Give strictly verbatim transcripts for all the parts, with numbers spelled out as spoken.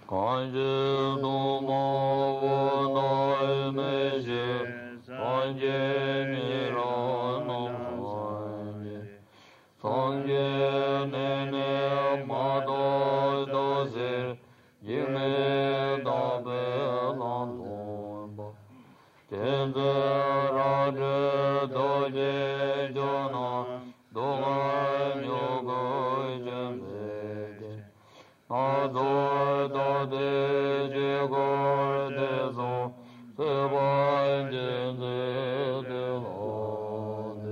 간제 도마원나의 메시 산제니라노 산제네네 마도도세 예메다벨란도바 텐제라제 도제조나 동아뇨거이젠베데 나도도데제골데소 세반젠제데로데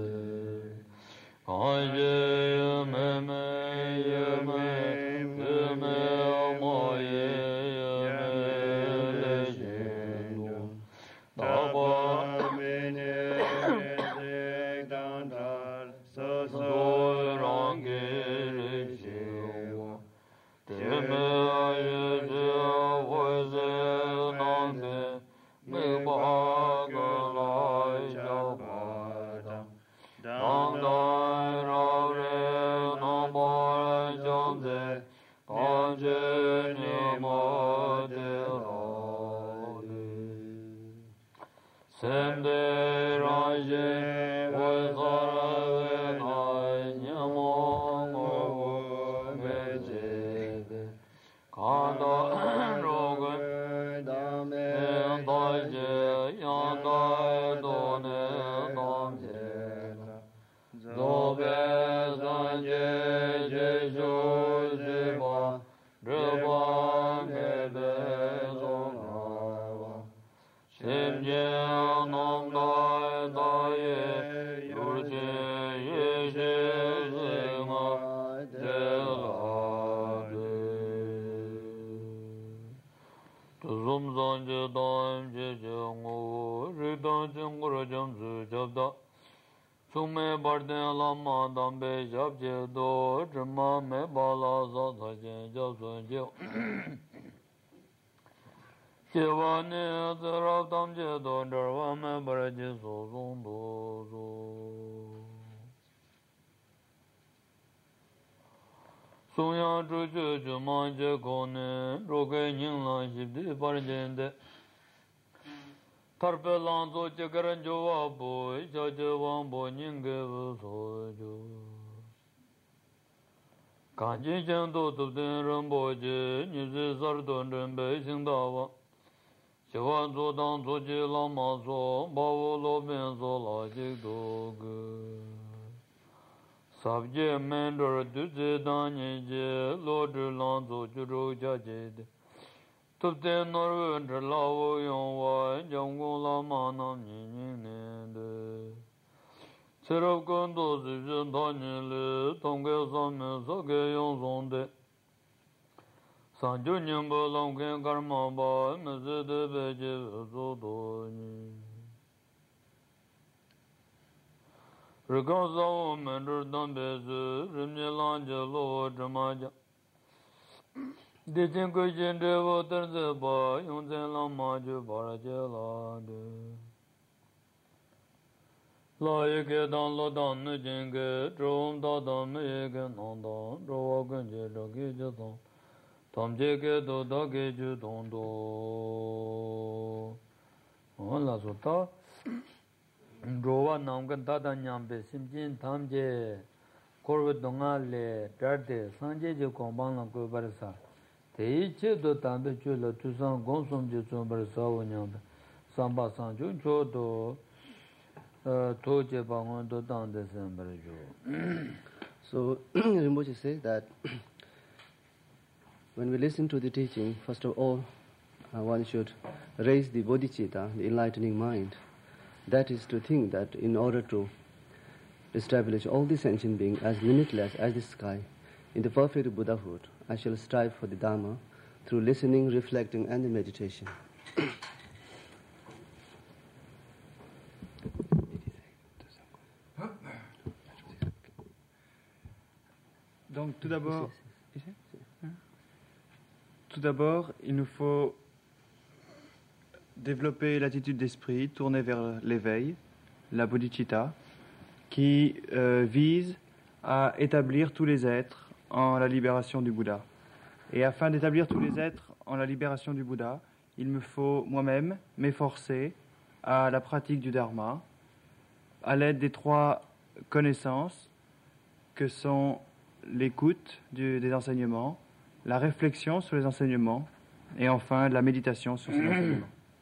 간제메메 예메 예메 모예 예메레신도 나바메네 데단달 서소랑게레시오 데메예제 호제난데 메바가라이자바다 당다이라레 나바이전데 간제니모데라데 셈데라제 호사라베나이냐모메제베 간다로그 다메다이제 양다이도네 남제나 조베산제 제조제바 르바메베송아와 심제남다이다예 유제예제제마 제라데 좀산제 다임제정오 리단정거라점즈잡다 Sume barden lama dambe japje do drama me bala za thajen japsun je Jevane zarab damje do darwa me baraje so zon do zo Sunya zhuje juma je kone roge nyingla shibdi barjende Tarpelan zo chekaran jova boy, chajavan bo nyinge sojo. Kanji chendo tupten ramboje, nisi sardon rembe singdava. Shivan zo dan zo chi lama so, bawo lo ben so la chik doge. Sabje mendor duze danyi je, lo drilan zo churu chachede. Tupten norwen lawo yongwa janggung lama nam yin nende. Serap kando zibzin tanyili tongke samme sake yong sonde. Sanju nyingpa lamken karma ba mese de beche veso doni. Rikan sawo mendur dambe se rimye lanje lo dramaja. Dichin kuchin devo terze ba yungzen lama ju baraje la de. La yeke dan lo dan nu jinge, drom da dan nu yeke nan dan, drowa gunje raki je dan, tam jeke do da ke ju don do. La so ta, drowa namgan da dan nyambe simjin tam je, korwe donga le, darde, sanje je komban lang kwe barisa. Teiche do tambe chula tusan gonsum je chumbar sawo nyambe samba sanjun cho do toje bangon do tande sembar jo. So Rinpoche says that when we listen to the teaching, first of all, uh, one should raise the bodhicitta, the enlightening mind. That is to think that in order to establish all the sentient beings as limitless as the sky, in the perfect Buddhahood, I shall strive for the Dharma through listening, reflecting, and the meditation. Donc tout d'abord, tout d'abord, il nous faut développer l'attitude d'esprit tournée vers l'éveil, la bodhicitta, qui euh, vise à établir tous les êtres en la libération du Bouddha. Et afin d'établir tous les êtres en la libération du Bouddha, il me faut moi-même m'efforcer à la pratique du Dharma à l'aide des trois connaissances que sont l'écoute du- des enseignements, la réflexion sur les enseignements et enfin la méditation sur ces enseignements.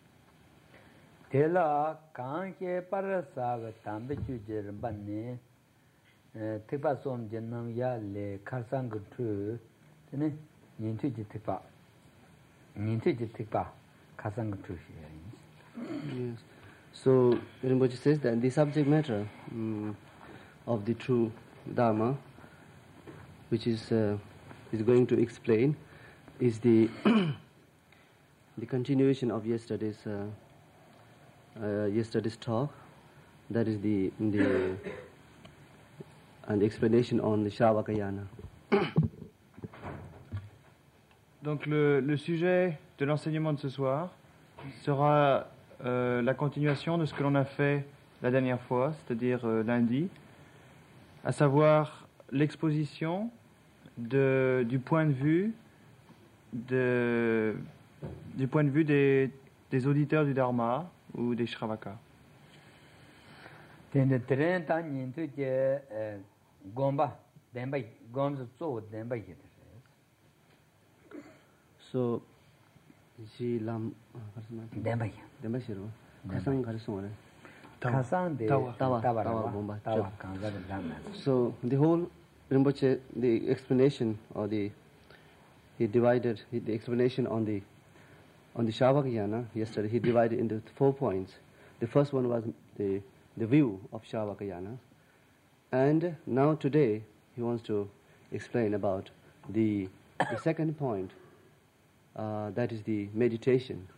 Tela kanke parasava tambe chujir banne tipa som jennam ya le karsang tu tene nyintu ji tipa nyintu ji tipa karsang tu Yes. So Rinpoche says that the subject matter mm, of the true Dharma, which is uh, is going to explain, is the the continuation of yesterday's uh, uh, yesterday's talk. That is the the and the explanation on the Shravakayana. Donc le, le sujet de l'enseignement de ce soir sera euh, la continuation de ce que l'on a fait la dernière fois, c'est-à-dire euh, lundi, à savoir l'exposition de, du point de vue de, du point de vue des, des auditeurs du Dharma ou des Shravakas. tene tren ta nyintu je gomba demba gomz zo demba ye So, ji lam demba ye demba shiro kasang karisong. kasang de Tawa. tawa Tawa, tawa tawa, bomba, tawa chop. kanza de lam So the whole Rinpoche, the explanation or the he divided he, the explanation on the on the Shavakayana yesterday. He divided into four points. The first one was the the view of Shavakayana, and now today he wants to explain about the the second point. Uh, that is the meditation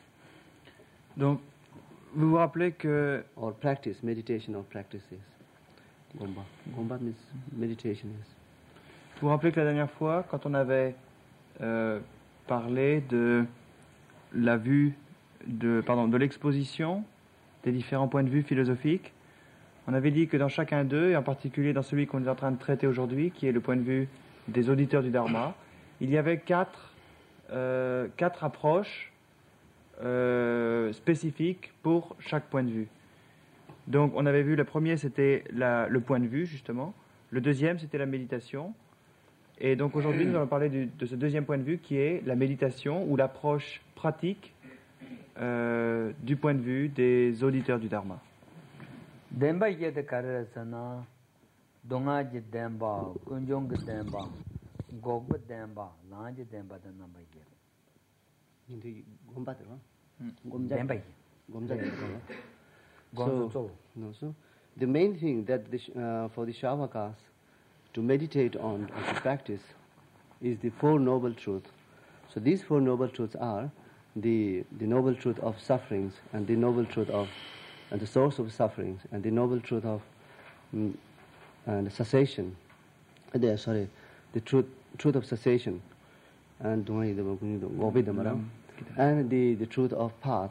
Donc, vous vous rappelez que or practice, meditation or practices. Gomba. Gomba means meditation is. Vous vous rappelez que la dernière fois, quand on avait euh, parlé de la vue, de, pardon, de l'exposition des différents points de vue philosophiques, on avait dit que dans chacun d'eux, et en particulier dans celui qu'on est en train de traiter aujourd'hui, qui est le point de vue des auditeurs du Dharma, il y avait quatre, euh, quatre approches euh, spécifiques pour chaque point de vue. Donc on avait vu, le premier c'était la- le point de vue justement, le deuxième c'était la méditation, et donc aujourd'hui nous allons parler du- de ce deuxième point de vue qui est la méditation ou l'approche pratique euh, du point de vue des auditeurs du Dharma. demba ye de karasana donga ji demba kunjong ge demba gog demba lang ji demba de namba ye Hindi Gomba terwa. Hmm. Gomja. demba ye Gomja terwa. gong So- zo No, so the main thing that the, sh- uh, for the Shravakas to meditate on or to practice is the Four Noble Truths. So these Four Noble Truths are the, the Noble Truth of sufferings and the Noble Truth of and the source of sufferings and the Noble Truth of mm, and cessation. Uh, the, sorry, the truth truth of cessation and and the, the truth of path.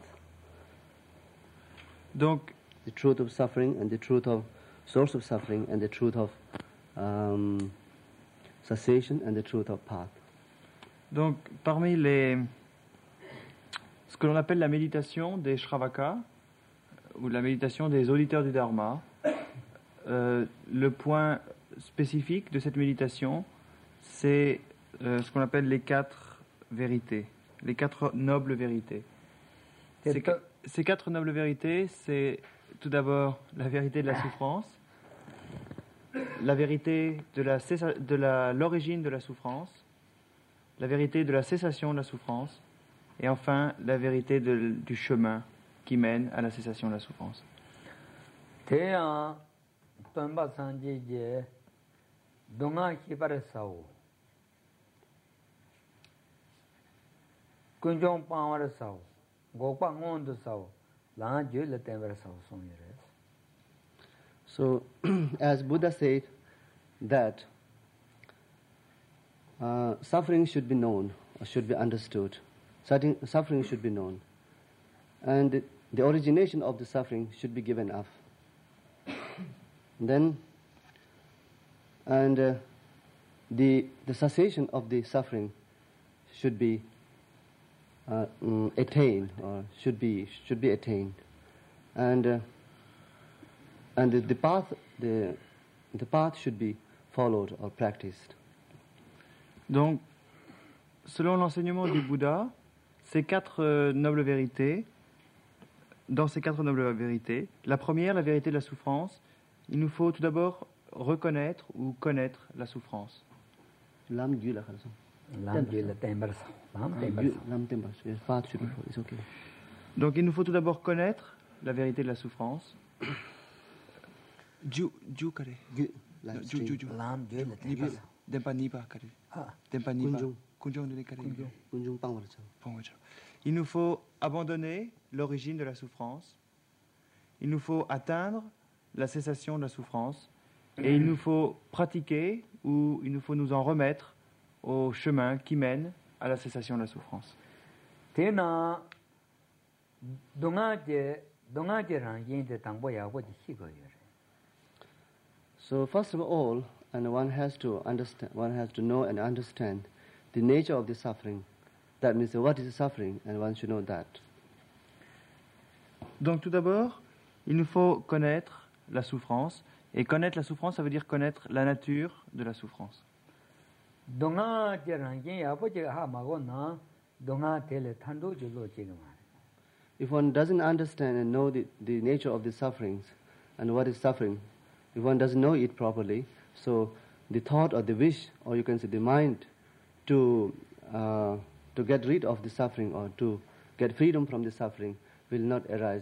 Donc The truth of suffering and the truth of source of suffering and the truth of um, cessation and the truth of path. Donc, parmi les, ce que l'on appelle la méditation des Shravakas, ou la méditation des auditeurs du Dharma, euh, le point spécifique de cette méditation, c'est euh, ce qu'on appelle les quatre vérités, les quatre nobles vérités. Ces, C'est- ces quatre nobles vérités, c'est tout d'abord la vérité de la souffrance, la vérité de la cessa- de la- l'origine de la souffrance, la vérité de la cessation de la souffrance, et enfin la vérité de- du chemin qui mène à la cessation de la souffrance. te ya tomba sanje je donga ki par sao kunjong pa war sao gog pa ngon do sao lang je le ten war sao song ye So, as Buddha said, that uh, suffering should be known or should be understood. Suffering, suffering should be known, and the origination of the suffering should be given up. Then, and uh, the the cessation of the suffering should be uh, um, attained or should be should be attained, and uh, and the, the path the the path should be followed or practiced. Donc, selon l'enseignement du Bouddha, ces quatre euh, nobles vérités, dans ces quatre nobles vérités, la première, la vérité de la souffrance, il nous faut tout d'abord reconnaître ou connaître la souffrance. Lam Gyu la kharsa. Lam Gyu la tembarsa. Lam tembarsa. Lam tembarsa. Yes, path should be followed. It's okay. Donc, il nous faut tout d'abord connaître la vérité de la souffrance. Ju, ju kare. Gyu, like Ju, ju, stream. ju. Lam Gyu la Nipa, tembarsa. dempa nipa kare. Ah, Dempa nipa. Kunjung. Kunjung de kare. Kunjung pangwarcha. Il nous faut abandonner l'origine de la souffrance. Il nous faut atteindre la cessation de la souffrance. Et il nous faut pratiquer ou il nous faut nous en remettre au chemin qui mène à la cessation de la souffrance. Tena dongaje dongaje ran yende tangbo ya wo ji higo yore. So first of all, and one has to understand, one has to know and understand the nature of the suffering. That means what is the suffering, and one should know that. Donc tout d'abord, il nous faut connaître la souffrance. Et connaître la souffrance, ça veut dire connaître la nature de la souffrance. Dongaje ran yen ya wo ji ha ma go na donga tele thando ji lo ji ma. If one doesn't understand and know the, the nature of the sufferings and what is suffering, if one doesn't know it properly, so the thought or the wish, or you can say the mind, to uh, to get rid of the suffering or to get freedom from the suffering will not arise.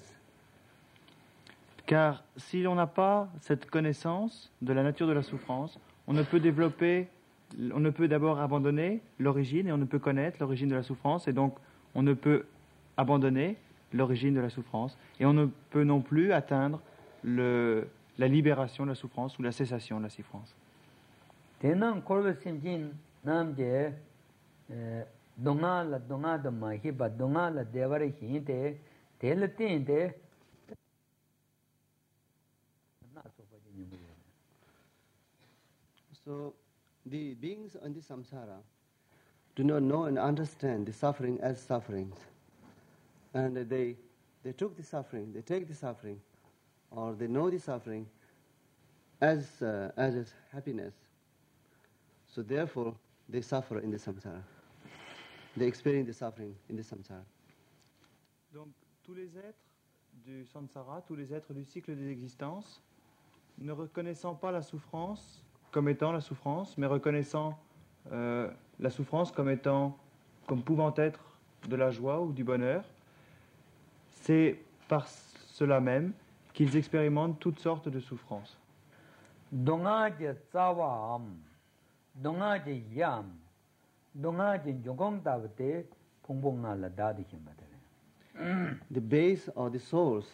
Car si l'on n'a pas cette connaissance de la nature de la souffrance, on ne peut développer, on ne peut d'abord abandonner l'origine et on ne peut connaître l'origine de la souffrance et donc on ne peut abandonner l'origine de la souffrance et on ne peut non plus atteindre le, la libération de la souffrance ou la cessation de la souffrance. Tenang korbe simjin namje donga la donga de ma hi ba donga la devare hi te tel tin te na so ba ni mu. So the beings in the samsara do not know and understand the suffering as sufferings. And they they took the suffering, they take the suffering, or they know the suffering as uh, as is happiness. So therefore, they suffer in the samsara. They experience the suffering in the samsara. Donc tous les êtres du samsara, tous les êtres du cycle des existences, ne reconnaissant pas la souffrance comme étant la souffrance, mais reconnaissant euh, la souffrance comme étant, comme pouvant être de la joie ou du bonheur, c'est par cela même qu'ils expérimentent toutes sortes de souffrances. Dongaje tsawam dongaje yam dongaje jongong dabte pongbong na la da de him badare. The base or the source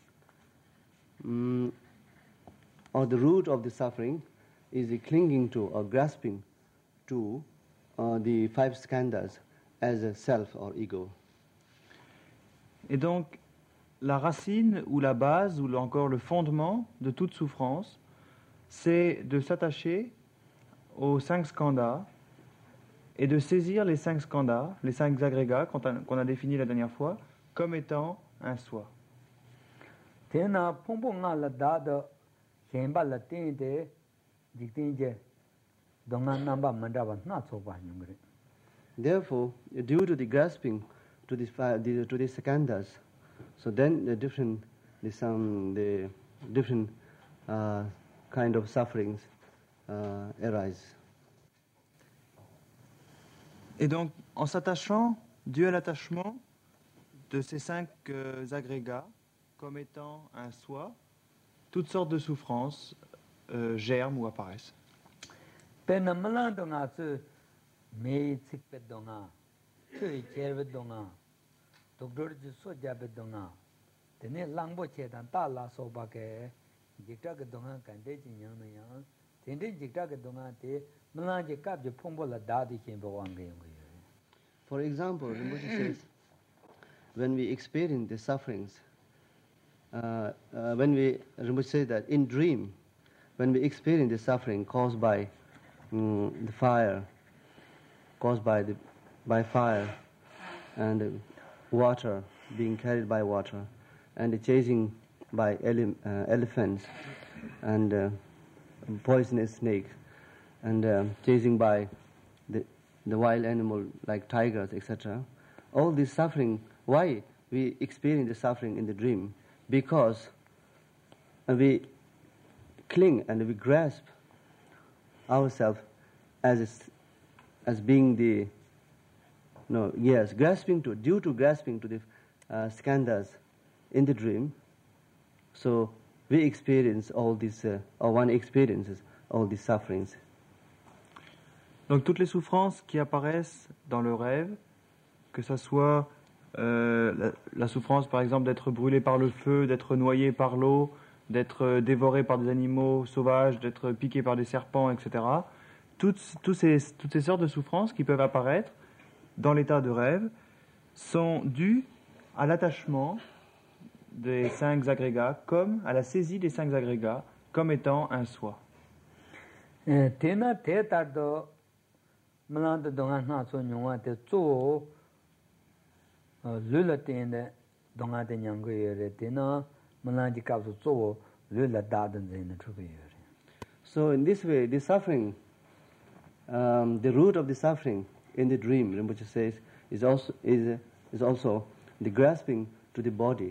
um, or the root of the suffering is the clinging to or grasping to uh, the five skandhas as a self or ego. Et donc, la racine ou la base ou encore le fondement de toute souffrance, c'est de s'attacher aux cinq skandhas et de saisir les cinq skandhas, les cinq agrégats qu'on a, qu'on a définis la dernière fois, comme étant un soi. Tena pongbong na la da de hemba la tin de diktinje donga namba mandaba na so ba nyungre. Therefore, due to the grasping to the, five, the to the skandhas, so then the different the some the different uh, kind of sufferings uh, arise. Et donc, en s'attachant, dû à l'attachement de ces cinq euh, agrégats, comme étant un soi, toutes sortes de souffrances euh, germent ou apparaissent. Penamalan donga su me tsikpe donga chui cherve donga doktor ji so jabe donga tene langbo che dan ta la so ba ke jikta ke donga kan de ji nyang na yang tende jikta ke donga te malan je kap je phongbo la da di chen bo wang ge yong ge. For example, Rinpoche says, when we experience the sufferings, uh, uh, when we Rinpoche says that in dream, when we experience the suffering caused by um, the fire, caused by the by fire, and uh, water, being carried by water, and the chasing by ele- uh, elephants, and uh, poisonous snakes, and uh, chasing by the, the wild animal like tigers, et cetera. All this suffering, why we experience the suffering in the dream? Because we cling and we grasp ourselves as as being the no yes grasping to due to grasping to the uh, skandhas in the dream. So we experience all these, uh, or one experiences all these sufferings. Donc toutes les souffrances qui apparaissent dans le rêve, que ce soit euh, la, la souffrance par exemple d'être brûlé par le feu, d'être noyé par l'eau, d'être dévoré par des animaux sauvages, d'être piqué par des serpents, et cetera. Toutes, toutes, ces, toutes ces sortes de souffrances qui peuvent apparaître dans l'état de rêve sont dues à l'attachement des cinq agrégats, comme à la saisie des cinq agrégats, comme étant un soi. Tena te tardo malanda donga na so nywa te zo lula tende donga de nyangwe yere tena malandi ka so zo lula dadan zene trube yere. So in this way, the suffering, um, the root of the suffering in the dream, Rinpoche says, is also is is also the grasping to the body.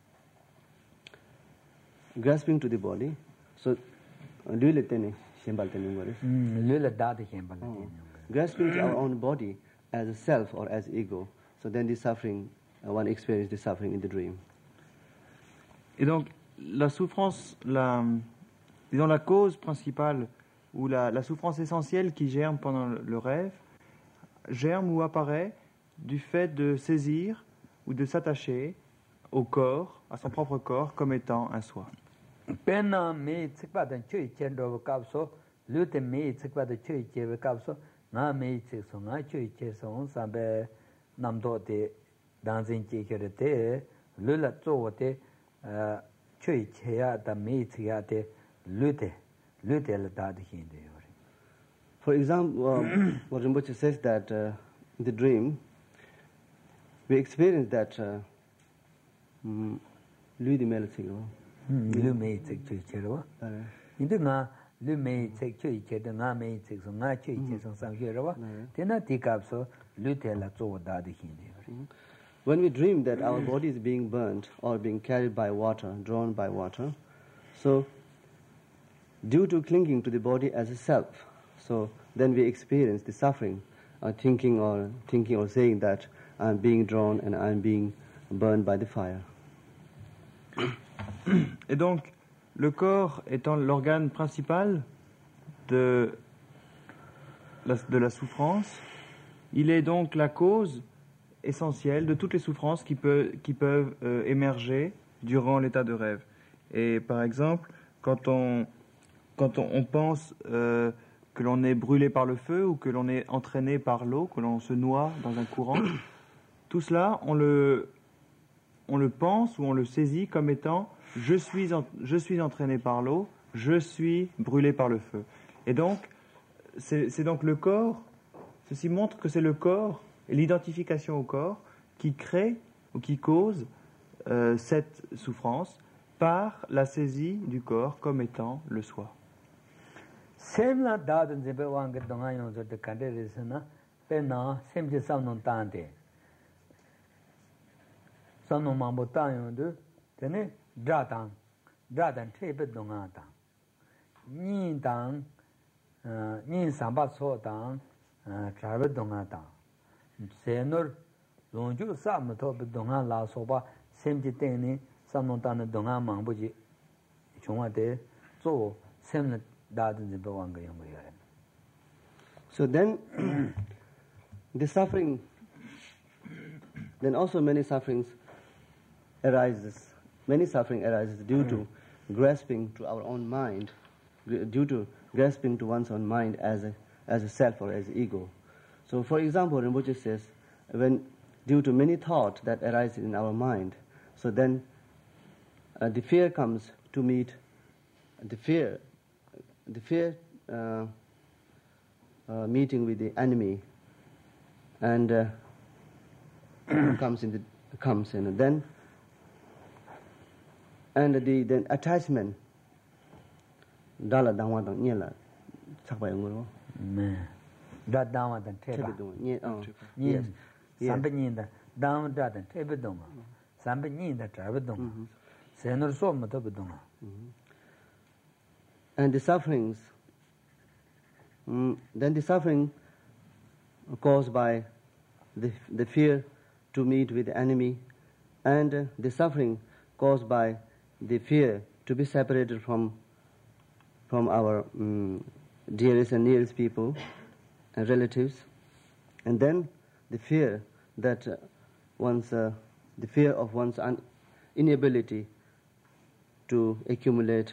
Grasping to the body. So, lula tene shembal tene ngore. Lula dada shembal tene. Grasping to our own body as a self or as ego. So then the suffering, uh, one experiences the suffering in the dream. Et donc, la souffrance, la, disons la cause principale, ou la, la souffrance essentielle qui germe pendant le, le rêve, germe ou apparaît du fait de saisir ou de s'attacher au corps, à son propre corps, comme étant un soi. Pena me tsikpa dan chui chendo kapso, lute me tsikpa da chui chebe kapso, nga me tsikso nga chui cheso sambe namdo te danzin che kere te lula tso te chui cheya da me tsikya te lute lute la da de hinde yori. For example, um, what Rinpoche says that uh, in the dream we experience that uh, um, lui di mele tsikro. Lu me tsik chui chero. Inde nga lu me tsik chui chedo nga me tsikso nga chui cheso samge rawa. Tena ti kapso lute la tso da de hinde yori. When we dream that our body is being burnt or being carried by water, drawn by water, so due to clinging to the body as a self, so then we experience the suffering, uh, thinking or thinking or saying that I'm being drawn and I'm being burned by the fire. Et donc, le corps étant l'organe principal de la, de la souffrance, il est donc la cause essentielle de toutes les souffrances qui, peut, qui peuvent euh, émerger durant l'état de rêve. Et par exemple, quand on, quand on, on pense euh, que l'on est brûlé par le feu ou que l'on est entraîné par l'eau, que l'on se noie dans un courant, tout cela, on le, on le pense ou on le saisit comme étant je suis, en, je suis entraîné par l'eau, je suis brûlé par le feu. Et donc, c'est, c'est donc le corps, ceci montre que c'est le corps et l'identification au corps qui crée ou qui cause euh, cette souffrance par la saisie du corps comme étant le soi. Semla dadan zebe wanga donga yonzo de kande resena pena semje samnon tante. Samnon mambo tayon tene dratang dratang trebe donga tang. Nin tang nin samba so tang trabe donga tang. Senor lonju sam to be donga la soba semje tene samnon tane donga mambo ji chungwa de zo semla. So then, the suffering, then also many sufferings arises. Many suffering arises due to grasping to our own mind, due to grasping to one's own mind as a as a self or as ego. So, for example, Rinpoche says, when due to many thoughts that arise in our mind, so then uh, the fear comes to meet the fear. The fear uh, uh, meeting with the enemy, and uh, comes in the, comes in, and then and the then attachment dala dangwa dang nyela sakpa ngoro me da dangwa dan teba nye oh yes sambe nyinda dangwa da dan teba donga sambe nyinda traba donga senor so ma to donga. And the sufferings mm, then the suffering caused by the the fear to meet with the enemy, and uh, the suffering caused by the fear to be separated from from our um, dearest and nearest people and relatives, and then the fear that uh, one's uh, the fear of one's un- inability to accumulate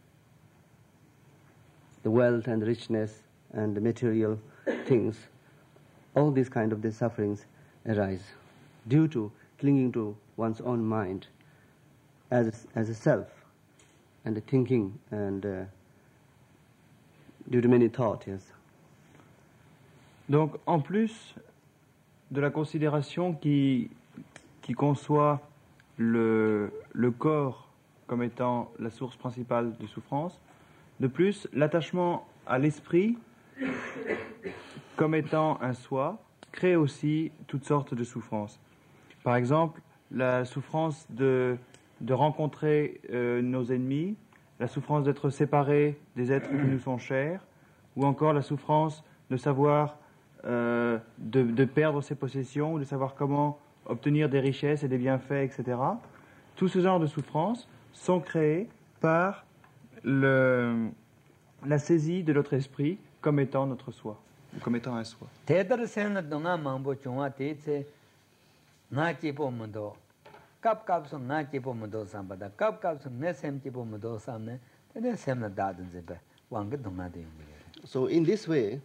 the wealth and richness and the material things. All these kind of the sufferings arise due to clinging to one's own mind as as a self, and the thinking, and uh, due to many thoughts. Yes. Donc, en plus de la considération qui qui conçoit le le corps comme étant la source principale de souffrance, de plus l'attachement à l'esprit comme étant un soi crée aussi toutes sortes de souffrances. Par exemple, la souffrance de, de rencontrer euh, nos ennemis, la souffrance d'être séparés des êtres qui nous sont chers, ou encore la souffrance de savoir, euh, de, de perdre ses possessions, ou de savoir comment obtenir des richesses et des bienfaits, et cetera. Tout ce genre de souffrances sont créées par le, la saisie de notre esprit comme étant notre soi, comme étant un soi. Tedar sen donga mambo chungwa te tse nga chipo mudo kap kap so nga chipo mudo sambada kap kap so ne sem chipo mudo samne tene sem na dadan zebe wang donga de yong. So in this way,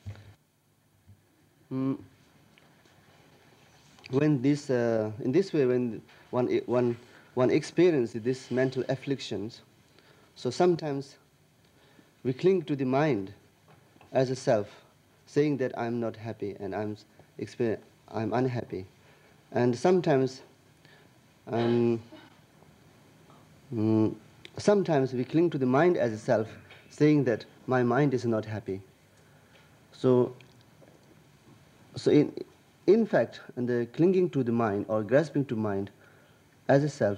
mm, when this uh, in this way when one one one experiences these mental afflictions, so sometimes we cling to the mind as a self, saying that I'm not happy and I'm exper- I'm unhappy, and sometimes um, mm, sometimes we cling to the mind as a self, saying that my mind is not happy. So, so in in fact, in the clinging to the mind or grasping to mind as a self,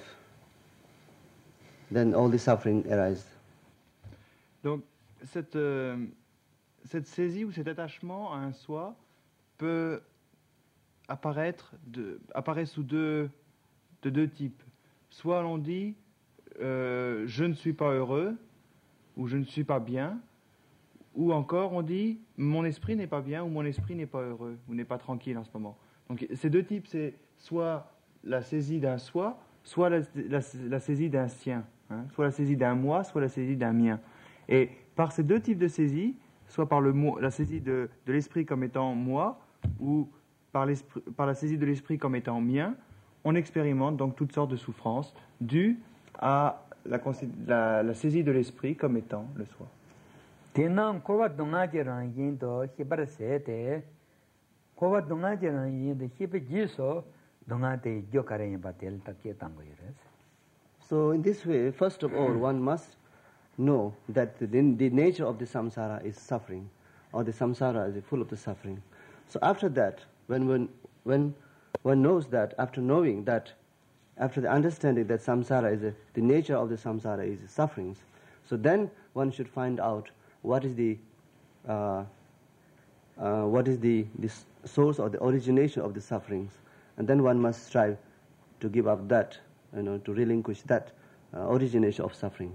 then all the suffering arises. Donc cette euh, cette saisie ou cet attachement à un soi peut apparaître de, apparaît sous deux de deux types. Soit l'on dit euh, je ne suis pas heureux ou je ne suis pas bien, ou encore on dit mon esprit n'est pas bien ou mon esprit n'est pas heureux ou n'est pas tranquille en ce moment. Donc ces deux types, c'est soit la saisie d'un soi, soit la, la, la saisie d'un sien, hein, soit la saisie d'un moi, soit la saisie d'un mien. Et par ces deux types de saisie, soit par le mo- la saisie de, de l'esprit comme étant moi, ou par, par la saisie de l'esprit comme étant mien, on expérimente donc toutes sortes de souffrances dues à la, la, la saisie de l'esprit comme étant le soi. Tenam kowa donga je ran yin do hibar se te kowa donga je ran yin de hibe jiso donga te jo kare yin batel takye tango yres. So in this way, first of all, one must know that the, the nature of the samsara is suffering, or the samsara is full of the suffering. So after that, when one, when one knows that, after knowing that, after the understanding that samsara is a, the nature of the samsara is sufferings, so then one should find out what is the uh, uh, what is the, the source or the origination of the sufferings, and then one must strive to give up that, you know, to relinquish that uh, origination of suffering.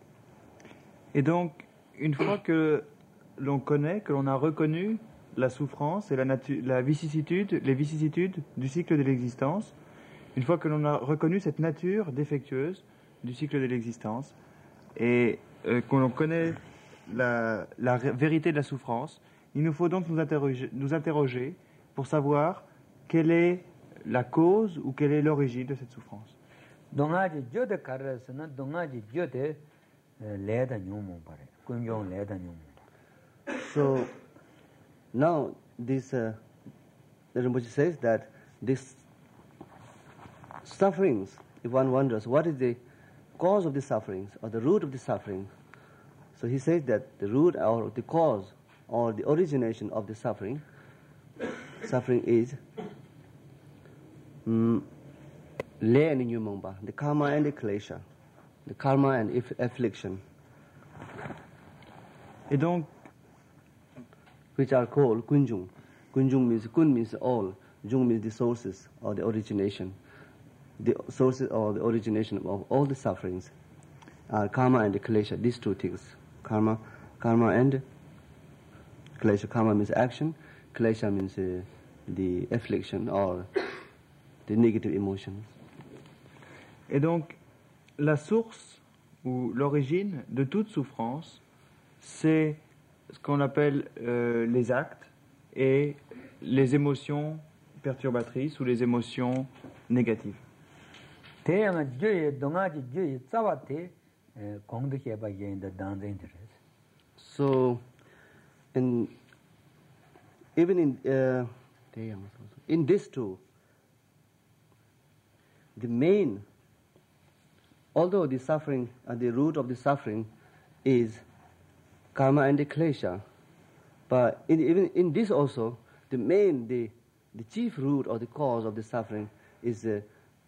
Et donc, une fois que l'on connaît, que l'on a reconnu la souffrance et la, natu- la vicissitude, les vicissitudes du cycle de l'existence, une fois que l'on a reconnu cette nature défectueuse du cycle de l'existence, et euh, que l'on connaît la, la ré- vérité de la souffrance, il nous faut donc nous interroger, nous interroger pour savoir quelle est la cause ou quelle est l'origine de cette souffrance. Dongaji jode karasana dongaji jode leda nyumu pare kunjong leda nyumu. So now this uh, the Rinpoche says that this sufferings, if one wonders what is the cause of the sufferings or the root of the suffering, so he says that the root or the cause or the origination of the suffering, suffering is um, le and nyumongba, the karma and the klesha, the karma and if affliction, Et donc, which are called kunjung. Kunjung means, kun means all, jung means the sources or the origination. The sources or the origination of all the sufferings are karma and the klesha, these two things. Karma, karma and klesha. Karma means action, klesha means uh, the affliction or the negative emotions. et donc, la source ou l'origine de toute souffrance, c'est ce qu'on appelle euh, les actes et les émotions perturbatrices ou les émotions négatives. Teyanga jyoye dongaji jyoye tsawate kongdo heba yenda danza interest. So, in even in uh, in this too, the main, although the suffering at the root of the suffering is karma and the klesha, but in, even in this also, the main, the the chief root or the cause of the suffering is uh,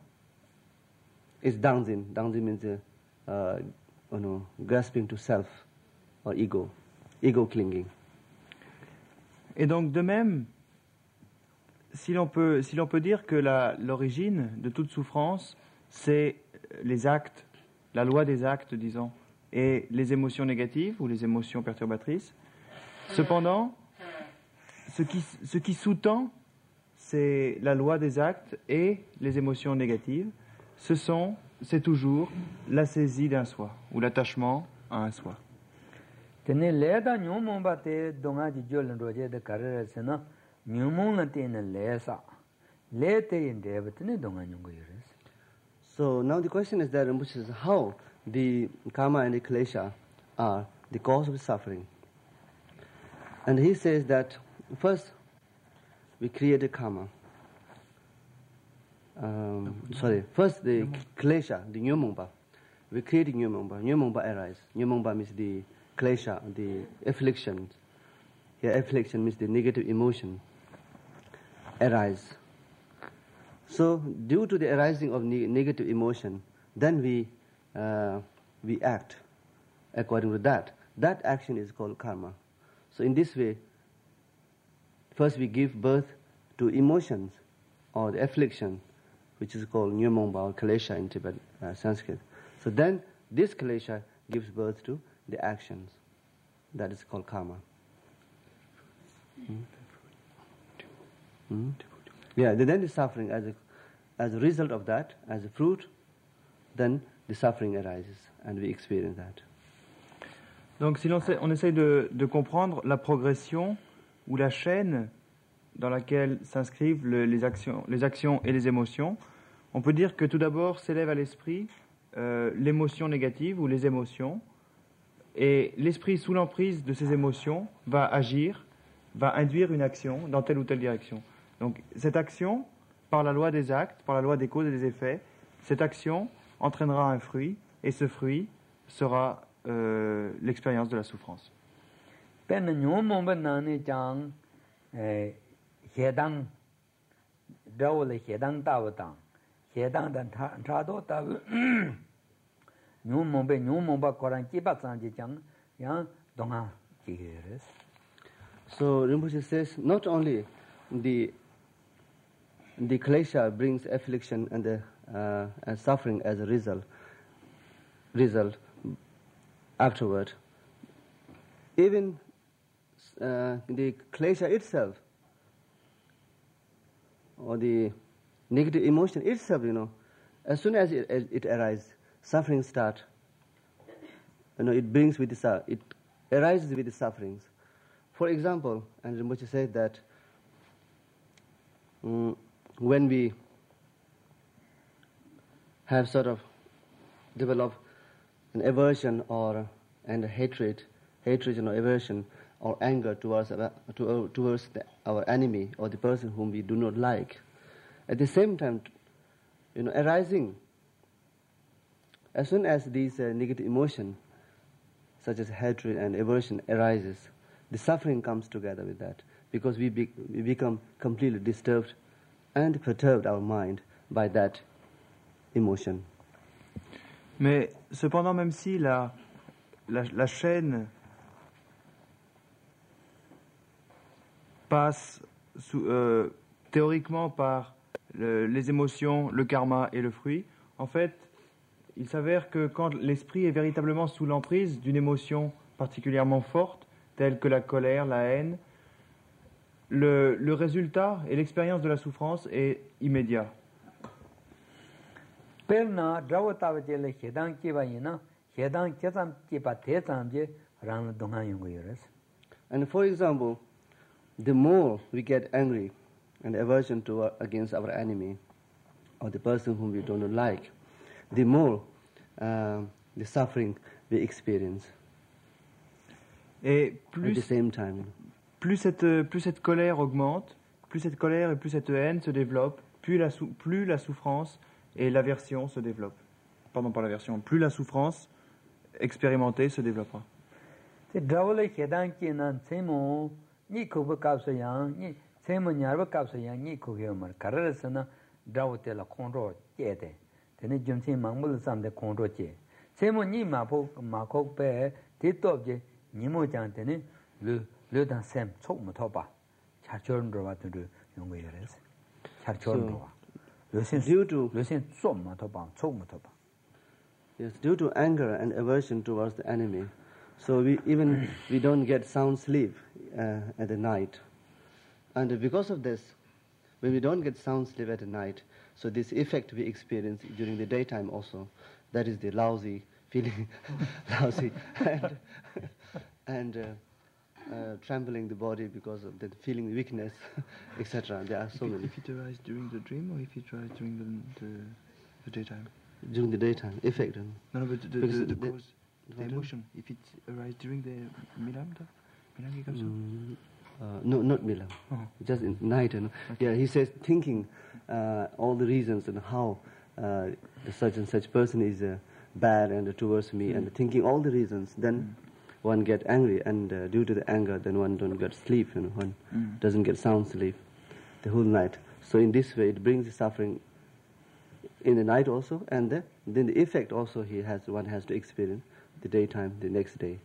is downzin. Downzin means uh, uh, you know, grasping to self or ego, ego clinging. Et donc, de même, si l'on peut, si l'on peut dire que la, l'origine de toute souffrance, c'est les actes, la loi des actes, disons, et les émotions négatives ou les émotions perturbatrices, cependant, ce qui, ce qui sous-tend, c'est la loi des actes et les émotions négatives, ce sont, c'est toujours la saisie d'un soi, ou l'attachement à un soi. Tene leda nyumongba te dongaji jyolen roje de karere sena nyumongla tene lesa. Le te yindeba tene donga nyungo yores. So now the question is that which is how the karma and the klesha are the cause of suffering. And he says that first we create a karma. Um, sorry, first the klesha, the nyumongba. We create nyumongba. Nyumongba arise. Nyumongba means the klesha, the affliction. Here affliction means the negative emotion arise. So due to the arising of ne- negative emotion, then we uh, we act according to that. That action is called karma. So in this way, first we give birth to emotions or the affliction, which is called nyumongba or klesha in Tibet, uh, Sanskrit. So then this klesha gives birth to the actions. That is called karma. Hmm? Hmm? Yeah, then the suffering, as a, as a result of that, as a fruit, then the suffering arises and we experience that. Donc si l'on sait- on essaye de, de comprendre la progression ou la chaîne dans laquelle s'inscrivent le- les, actions, les actions et les émotions, on peut dire que tout d'abord s'élève à l'esprit euh, l'émotion négative ou les émotions, et l'esprit sous l'emprise de ces émotions va agir, va induire une action dans telle ou telle direction. Donc cette action, par la loi des actes, par la loi des causes et des effets, cette action entraînera un fruit, et ce fruit sera euh, l'expérience de la souffrance. Pen nyumongba nane chang hedang dawle hedang tawatang. Hedang dan trado taw nyumongba nyumongba korang kiba sanje chang yang donga jigeres. So Rinpoche says not only the the klesha brings affliction and the uh, and suffering as a result result afterward, even uh, the klesha itself or the negative emotion itself, you know, as soon as it, as it arises, suffering start. You know, it brings with the su- it arises with the sufferings. For example, and Rinpoche said that um, when we have sort of developed an aversion or and a hatred, hatred or aversion or anger towards our, to, towards the, our enemy or the person whom we do not like, at the same time, you know, arising. As soon as these uh, negative emotions, such as hatred and aversion, arises, the suffering comes together with that, because we, be, we become completely disturbed and perturbed our mind by that emotion. Mais cependant, même si la, la, la chaîne passe sous, euh, théoriquement par le, les émotions, le karma et le fruit, en fait, il s'avère que quand l'esprit est véritablement sous l'emprise d'une émotion particulièrement forte, telle que la colère, la haine, le, le résultat et l'expérience de la souffrance est immédiat. Perna drawata vajele hedang kiba yina hedang chesam kiba tesam je rang donga yungu yores. And for example, the more we get angry and aversion to, against our enemy or the person whom we don't like, the more uh, the suffering we experience. Et At the plus, same time. plus, cette, plus cette colère augmente, plus cette colère et plus cette haine se développent, plus la, sou- plus la souffrance et l'aversion se développent. Pardon, pas l'aversion, plus la souffrance expérimentée se développera. Te drawle hedang ki nan tsemo ni kubu kapsa yang ni tsemo nyarba kapsa yang ni kuge mar karasana drawte la konro jete. Tene jumsi mangmul samde konro je. Tsemo ni ma po ma kok pe te top je ni mo jang tene lu lu dan sem chok mo thoba. Charchon ro wa tu yong yores. Charchon ro. Due to Lusin som ma thoba chok mo thoba. yes, due to anger and aversion towards the enemy, so we even we don't get sound sleep uh, at the night, and because of this, when we don't get sound sleep at the night, so this effect we experience during the daytime also, that is the lousy feeling, lousy and and uh, uh, trembling the body because of the feeling weakness, et cetera. There are so many If it arises during the dream or if it arises during the, the, the daytime? during the daytime effect. No, no, but the, the, Because the, the the- cause, the Pardon? emotion, if it arises during the milam, the milam qui est comme ça? Mm, uh, no, not Milam. Oh. Just in night. You know. Yeah, he says thinking uh, all the reasons and how uh, the such and such person is uh, bad and towards me, and thinking all the reasons. Then one get angry, and uh, due to the anger, then one don't get sleep. You know, one Mm. doesn't get sound sleep the whole night. So in this way, it brings the suffering in the night also, and the, then the effect also he has. One has to experience the daytime, the next day.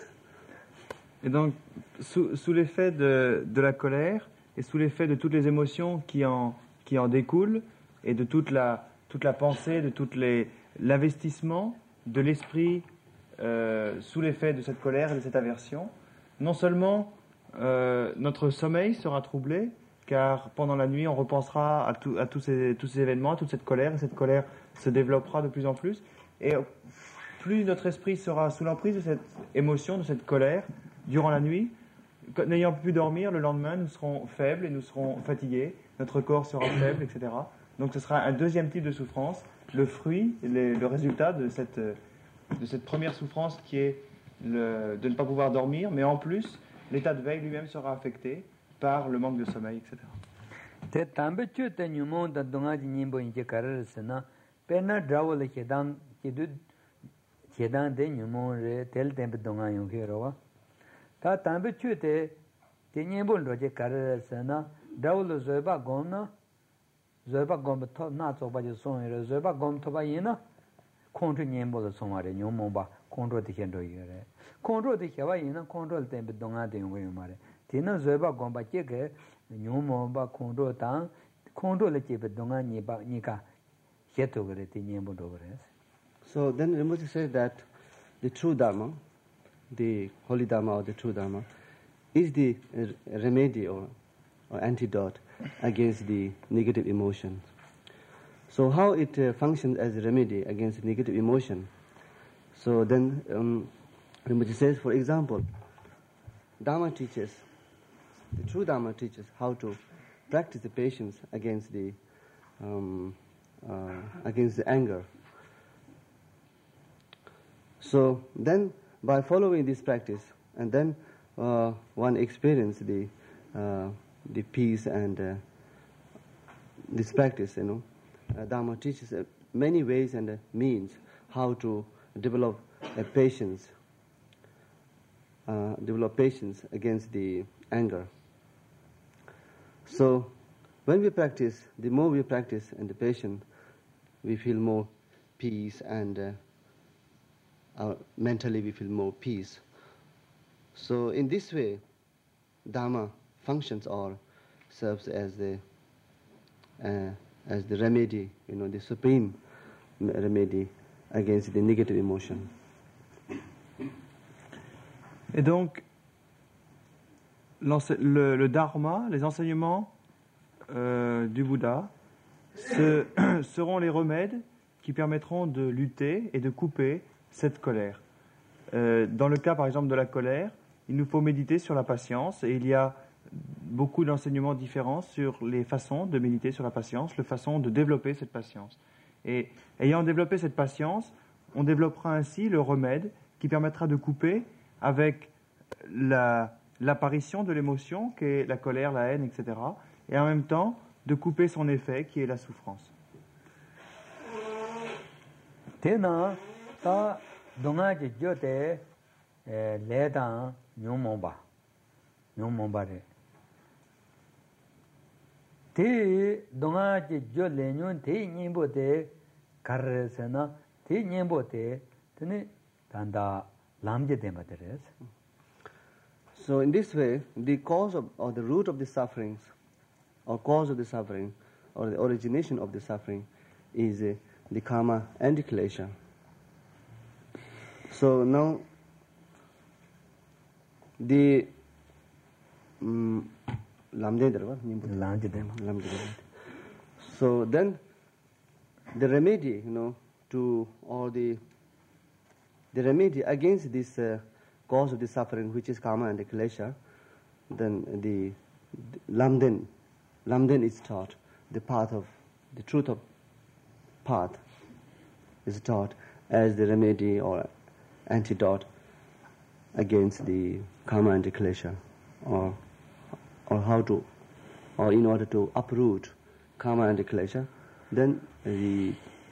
Et donc, sous, sous l'effet de, de la colère et sous l'effet de toutes les émotions qui en, qui en découlent et de toute la, toute la pensée, de tout l'investissement de l'esprit euh, sous l'effet de cette colère et de cette aversion, non seulement euh, notre sommeil sera troublé, car pendant la nuit on repensera à, tout, à tous, ces, tous ces événements, à toute cette colère, et cette colère se développera de plus en plus, et plus notre esprit sera sous l'emprise de cette émotion, de cette colère, durant la nuit, n'ayant pu dormir, le lendemain, nous serons faibles et nous serons fatigués, notre corps sera faible, et cetera. Donc ce sera un deuxième type de souffrance, le fruit, le, le résultat de cette, de cette première souffrance qui est le, de ne pas pouvoir dormir, mais en plus, l'état de veille lui-même sera affecté par le manque de sommeil, et cetera. Te tambe chu te nyumo da donga ji nyimbo inje karar sena pena drawo le kedang kidu kedang de nyumo re tel tembe donga yung ke rowa ta tambe chu te te nyimbo ro je karar sena drawo le zoba gomna zoba gom to na zo ba je song re zoba gom to ba yina kontu nyimbo le song re nyumo ba kontu de hen ro yere kontu de hewa yina kontu tembe donga de yung yo mare tena zoba gom ba je ke nyumo ba kontu tang kontu le je be donga ni ba ni ka heto gre te nyimbo do gre. So then Rinpoche says that the true Dharma, the holy Dharma or the true Dharma, is the uh, remedy or, or antidote against the negative emotions. So how it uh, functions as a remedy against negative emotion? So then um, Rinpoche says, for example, Dharma teaches, the true Dharma teaches how to practice the patience against the um, uh, against the anger. So then, by following this practice, and then uh, one experience the uh, the peace and uh, this practice, you know, uh, Dharma teaches uh, many ways and uh, means how to develop uh, patience, uh, develop patience against the anger. So, when we practice, the more we practice and the patience, we feel more peace, and uh, our, mentally we feel more peace. So, in this way, Dharma functions or serves as the uh, as the remedy, you know, the supreme remedy against the negative emotion. Et donc, le, le dharma, les enseignements euh, du Bouddha, ce, seront les remèdes qui permettront de lutter et de couper cette colère. Euh, dans le cas, par exemple, de la colère, il nous faut méditer sur la patience, et il y a beaucoup d'enseignements différents sur les façons de méditer sur la patience, les façons de développer cette patience. Et ayant développé cette patience, on développera ainsi le remède qui permettra de couper avec la, l'apparition de l'émotion, qui est la colère, la haine, et cetera, et en même temps de couper son effet, qui est la souffrance. Tena ta dongaji jote leda nyomomba nyomomba re te dongaji jo lenyon te nyimbo te karresena te nyimbo te tene tanda lamje de materes. So in this way, the cause of, or the root of the sufferings, or cause of the suffering, or the origination of the suffering, is uh, the karma and the klesha. So now, the um, so then the remedy, you know, to all the the remedy against this uh, cause of the suffering, which is karma and the klesha, then the, the lamden, lamden is taught. The path of the truth of path is taught as the remedy or antidote against the karma and the klesha, or or how to, or in order to uproot karma and the klesha, then the,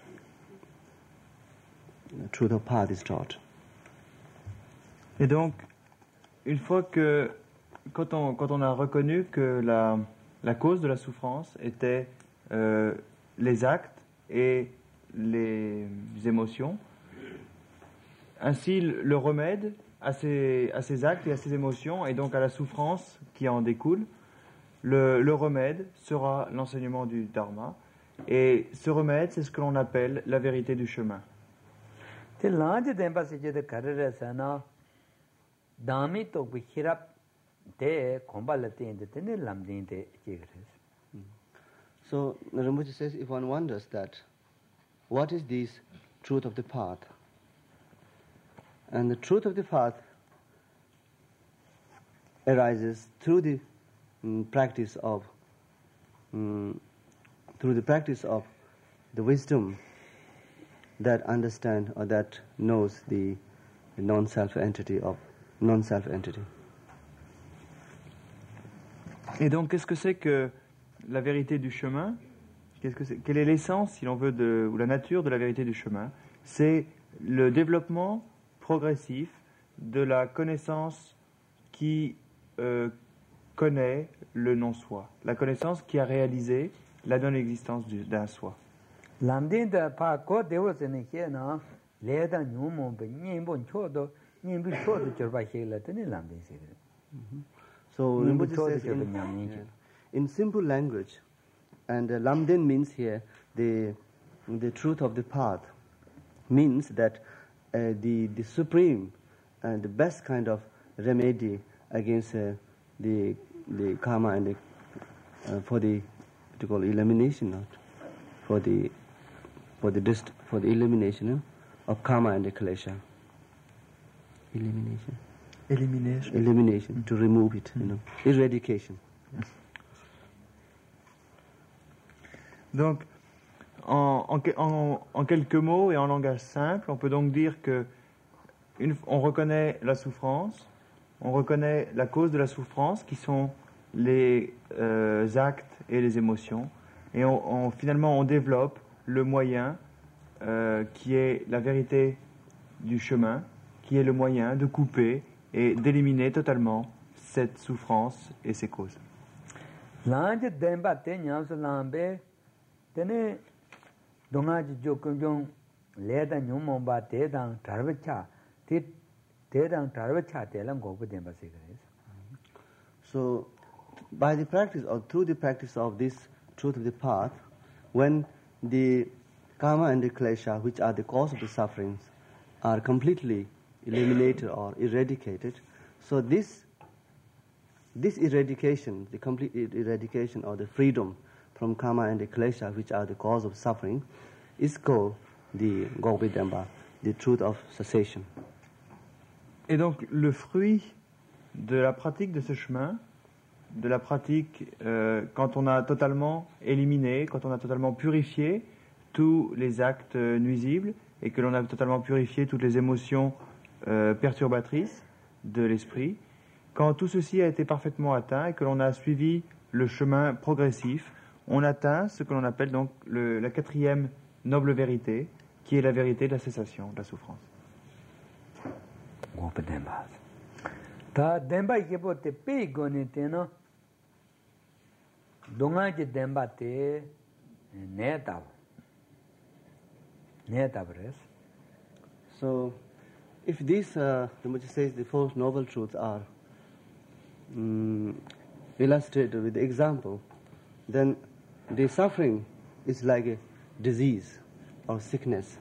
the truth of path is taught. Et donc, une fois que, quand on, quand on a reconnu que la, la cause de la souffrance était euh, les actes et les émotions, ainsi le remède à ces, à ces actes et à ces émotions, et donc à la souffrance qui en découle, le, le remède sera l'enseignement du Dharma. Et ce remède, c'est ce que l'on appelle la vérité du chemin. So Rinpoche says, if one wonders that, what is this truth of the path? And the truth of the path arises through the um, practice of um, through the practice of the wisdom that understand or that knows the, the non-self entity of non-self entity. Et donc, qu'est-ce que c'est que la vérité du chemin? Qu'est-ce que c'est, quelle est l'essence, si l'on veut, de, ou la nature de la vérité du chemin? C'est le développement progressif de la connaissance qui euh, connaît le non-soi, la connaissance qui a réalisé la non-existence du, d'un soi. Mm-hmm. So Rinpoche says in, in simple language, and uh, lamden means here the the truth of the path, means that uh, the the supreme and the best kind of remedy against uh, the the karma and the, uh, for the what you call elimination, not for the for the dist- for the elimination uh, of karma and the klesha. Elimination. Elimination. Elimination, to remove it, you know, eradication. Donc, en, en, en, en quelques mots et en langage simple, on peut donc dire que une, on reconnaît la souffrance, on reconnaît la cause de la souffrance, qui sont les euh, actes et les émotions, et on, on, finalement on développe le moyen euh, qui est la vérité du chemin, qui est le moyen de couper et d'éliminer totalement cette souffrance et ses causes. Lange demba te nyam su lambe tene donga ji jokunjong le da nyum ba te dang tarvacha te te dang tarvacha te lang go demba se kare. So, by the practice or through the practice of this truth of the path, when the karma and the klesha, which are the cause of the sufferings, are completely eliminated or eradicated, so this this eradication, the complete eradication or the freedom from karma and the klesha, which are the cause of suffering, is called the Gopidamba, the truth of cessation. Et donc le fruit de la pratique de ce chemin, de la pratique euh, quand on a totalement éliminé, quand on a totalement purifié tous les actes euh, nuisibles et que l'on a totalement purifié toutes les émotions euh, perturbatrices de l'esprit, quand tout ceci a été parfaitement atteint et que l'on a suivi le chemin progressif, on atteint ce que l'on appelle donc le, la quatrième noble vérité, qui est la vérité de la cessation, de la souffrance. Gopidamba. Ta demba yebo te pe gone te no donga ji demba te ne ta ne ta bres. So, if these, uh, the Buddha says, the four noble truths are um, illustrated with the example, then the suffering is like a disease or sickness.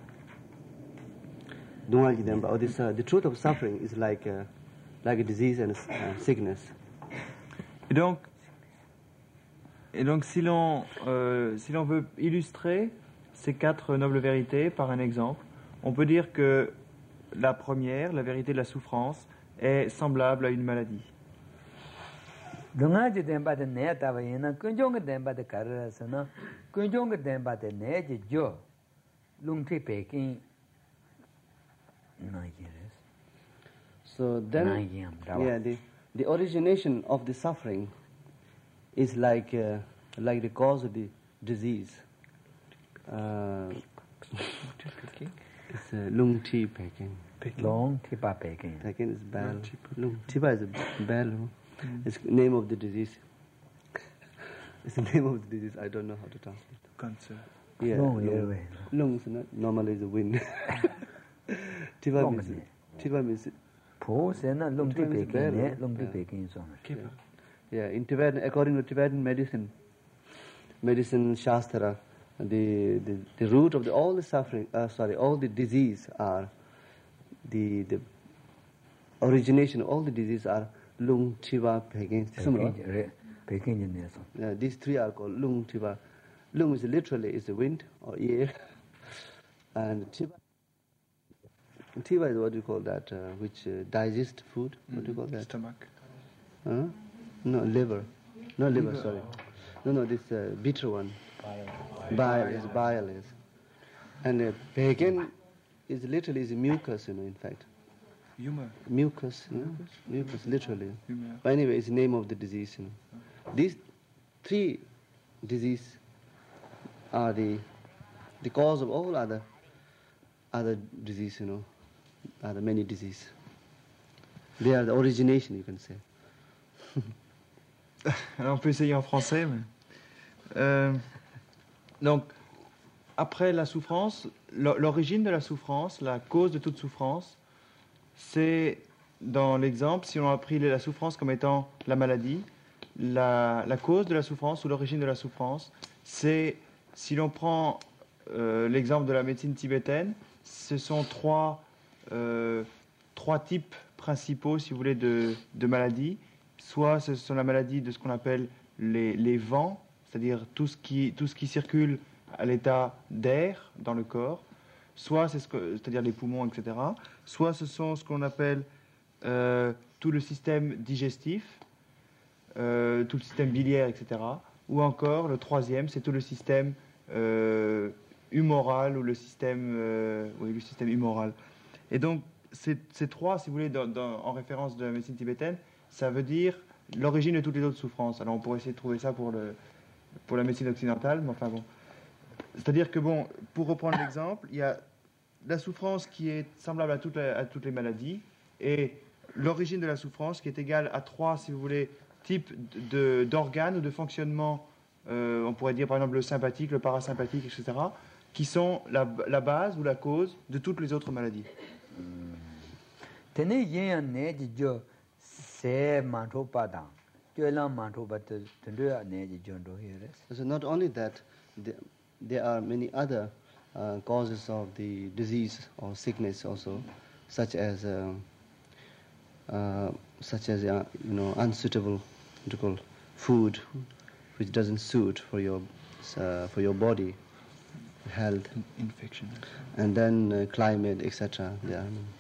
Or this, uh, the truth of suffering is like a, like a disease and a uh, sickness. Et donc, et donc si l'on euh, si l'on veut illustrer ces quatre nobles vérités par un exemple, on peut dire que la première, la vérité de la souffrance, est semblable à une maladie. Donga ji demba de ne ta ba yin kunjong demba de kar sa na kunjong demba de ne ji jo lung tri peking. So then, yeah, the, the origination of the suffering is like uh, like the cause of the disease. Uh, it's uh, lung ti peking. Long tipa peking. Peking is bell. Lung tipa is a bell. It's the name of the disease. It's the name of the disease. I don't know how to translate. Cancer. Yeah. Lung, lung. yeah. Lungs not normally is the wind. Tipa means Tipa means Po se na lung ti peking ne lung ti peking so. Yeah, in Tibetan, according to Tibetan medicine, medicine shastra, the the, the root of the, all the suffering, uh, sorry, all the disease are the the origination of all the disease are lung tipa peking. Peking uh, these three are called lung tipa. Lung is literally is the wind or air, and tipa. Tipa is what do you call that, uh, which uh, digest food. What do you call that? Stomach. Huh? No, liver. No liver, liver. Sorry. No, no, this uh, bitter one. Bile. Bile is bile is. And uh, peking is literally is mucus, you know, in fact. Humor. Mucus, you know? Mucus, mucus literally. Humor. But anyway, it's the name of the disease, you know. These three diseases are the the cause of all other other disease, you know, other many diseases. They are the origination, you can say. Alors on peut essayer en français. Mais... Euh, donc, après la souffrance, l'origine de la souffrance, la cause de toute souffrance, c'est, dans l'exemple, si on a pris la souffrance comme étant la maladie, la, la cause de la souffrance ou l'origine de la souffrance, c'est, si l'on prend euh, l'exemple de la médecine tibétaine, ce sont trois, euh, trois types principaux, si vous voulez, de, de maladies. Soit ce sont la maladie de ce qu'on appelle les, les vents, c'est-à-dire tout ce qui, tout ce qui circule à l'état d'air dans le corps, soit c'est ce que, c'est-à-dire les poumons, et cetera. Soit ce sont ce qu'on appelle euh, tout le système digestif, euh, tout le système biliaire, et cetera. Ou encore, le troisième, c'est tout le système euh, humoral ou le système, euh, oui, le système humoral. Et donc, ces, ces trois, si vous voulez, dans, dans, en référence de la médecine tibétaine, ça veut dire l'origine de toutes les autres souffrances. Alors on pourrait essayer de trouver ça pour, le, pour la médecine occidentale, mais enfin bon. C'est-à-dire que, bon, pour reprendre l'exemple, il y a la souffrance qui est semblable à toutes les, à toutes les maladies et l'origine de la souffrance qui est égale à trois, si vous voulez, types de- d'organes ou de fonctionnement, euh, on pourrait dire par exemple le sympathique, le parasympathique, et cetera, qui sont la, la base ou la cause de toutes les autres maladies. Tene yin ne ji jo se man tho pa dang. Jo la man tho ba de de ne ji jon do here. So not only that, the, there are many other uh, causes of the disease or sickness also, such as uh, uh, such as uh, you know unsuitable what you call food, which doesn't suit for your uh, for your body, health, Infection. and then uh, climate, et cetera. Yeah.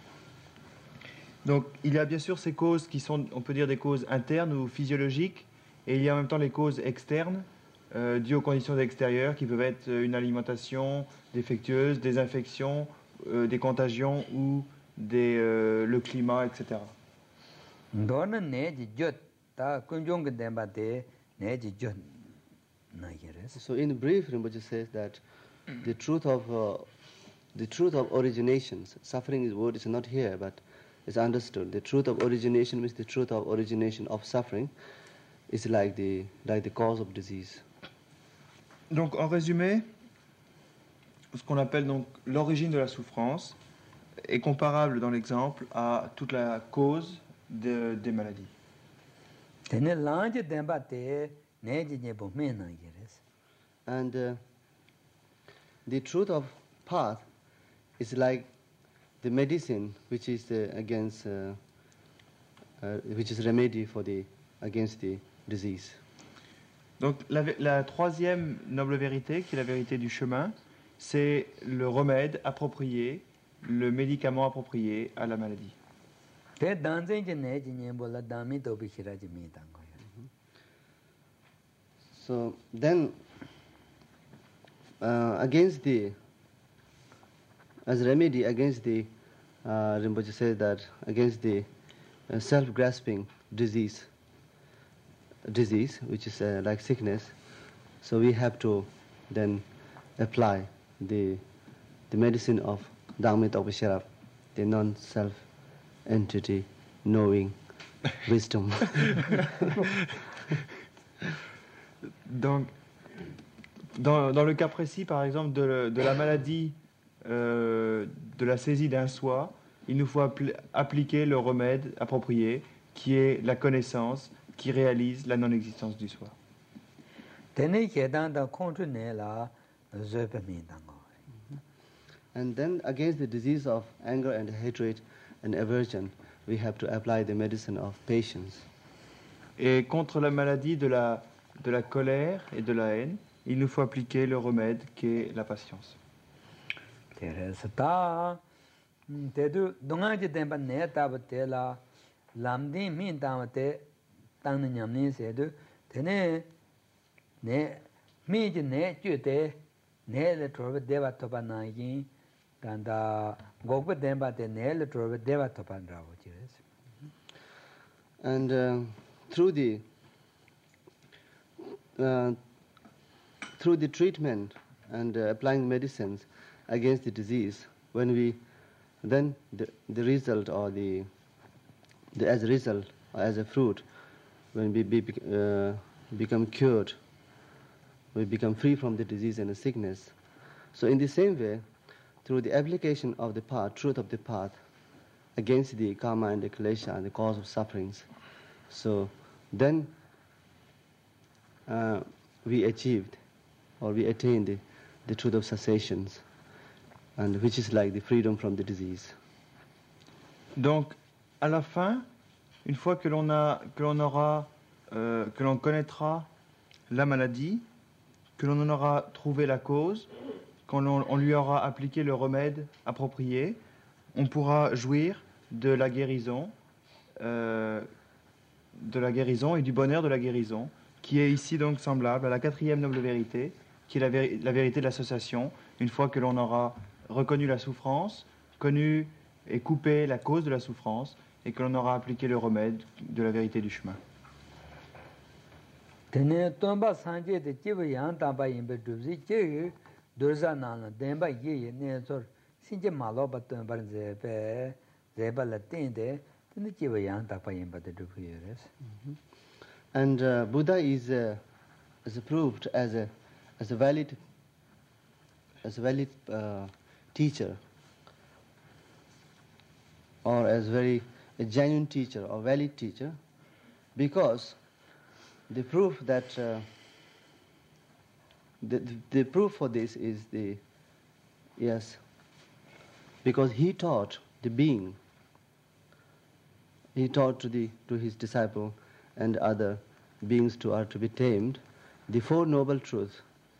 Donc, il y a bien sûr ces causes qui sont, on peut dire, des causes internes ou physiologiques, et il y a en même temps les causes externes, euh, dues aux conditions extérieures, qui peuvent être euh, une alimentation défectueuse, des infections, euh, des contagions ou des, euh, le climat, et cetera. Ndo na ne ji jo ta kun jong de ba de ne ji jo na here. So in brief, Rinpoche says that the truth of uh, the truth of origination, suffering is word is not here, but is understood. The truth of origination means the truth of origination of suffering is like the like the cause of disease. Donc, en résumé, ce qu'on appelle donc l'origine de la souffrance est comparable dans l'exemple à toute la cause de- des maladies. Tene lang ji de ba de ne ji ne bo me na here. And uh, the truth of path is like the medicine which is uh, against uh, uh, which is remedy for the against the disease. Donc la, vé- la troisième noble vérité, qui est la vérité du chemin, c'est le remède approprié, le médicament approprié à la maladie. Te dan zen ji ne ji ne bo la da mi to bi khira ji me dang ko here. So then, uh, against the, as remedy against the, uh, Rinpoche says that against the uh, self-grasping disease, disease which is uh, like sickness, so we have to then apply the the medicine of Dhamma Topashara, the non-self entity knowing wisdom. Donc, dans, dans le cas précis, par exemple, de, de la maladie, euh, de la saisie d'un soi, il nous faut appli- appliquer le remède approprié, qui est la connaissance, qui réalise la non-existence du soi. Tene ke dan da khon chu ne la zo pe me dang ko. And then against the disease of anger and hatred and aversion, we have to apply the medicine of patience. Et contre la maladie de la, de la colère et de la haine, il nous faut appliquer le remède qui est la patience. Tere ta te du donga ji den ba ne ta ba te la lam din min ta ma te tang ne nyam ni se du tene ne mi ji ne ju te ne le tro ba de ba to ba na yin dan da go ba den ba te ne le tro ba de ba to ba ra bo ji res. And uh, through the uh, through the treatment and uh, applying medicines against the disease, when we then the, the result or the, the as a result or as a fruit, when we be, uh, become cured, we become free from the disease and the sickness. So in the same way, through the application of the path, truth of the path, against the karma and the klesha and the cause of sufferings, so then uh, we achieved or we attained the, the truth of cessations, and which is like the freedom from the disease. Donc, à la fin, une fois que l'on a, que l'on aura, euh, que l'on connaîtra la maladie, que l'on en aura trouvé la cause, quand on, on lui aura appliqué le remède approprié, on pourra jouir de la guérison, euh, de la guérison et du bonheur de la guérison, qui est ici donc semblable à la quatrième noble vérité, qui est la, véri- la vérité de l'association. Une fois que l'on aura reconnu la souffrance, connu et coupé la cause de la souffrance, et que l'on aura appliqué le remède de la vérité du chemin. Tene tomba sanje de jiba yang tamba yinba dubzi je durza nana denba ye ye ne sor sinje malo batun bar zebe zeba la tende tene jiwa yang takpa yinba de dupu yeres. And uh, Buddha is uh, is proved as a as a valid as a valid uh, teacher, or as very a genuine teacher or valid teacher, because the proof that uh, the, the the proof for this is the yes, because he taught the being, he taught to the to his disciple and other beings to are to be tamed the Four Noble Truths,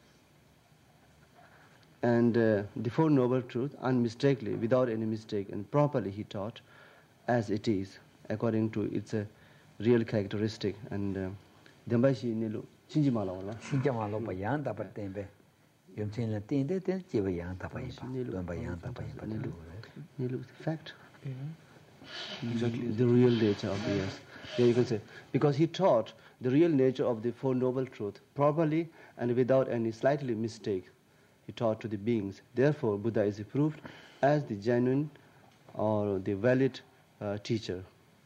and uh, the Four Noble Truths unmistakably, without any mistake, and properly he taught as it is, according to its uh, real characteristic. And Dambashi Nilu Chinjimala. Sinjamalo by Yan Dapa Tembe. Yum Chin la Tinde, Jiva Yan Dapa Yimba, by Yan Dapa Yimba. Nilu, fact. Exactly. The real nature of the yes. Yeah, you can say. Because he taught the real nature of the Four Noble Truths properly and without any slightly mistake. He taught to the beings. Therefore, Buddha is proved as the genuine or the valid uh, teacher.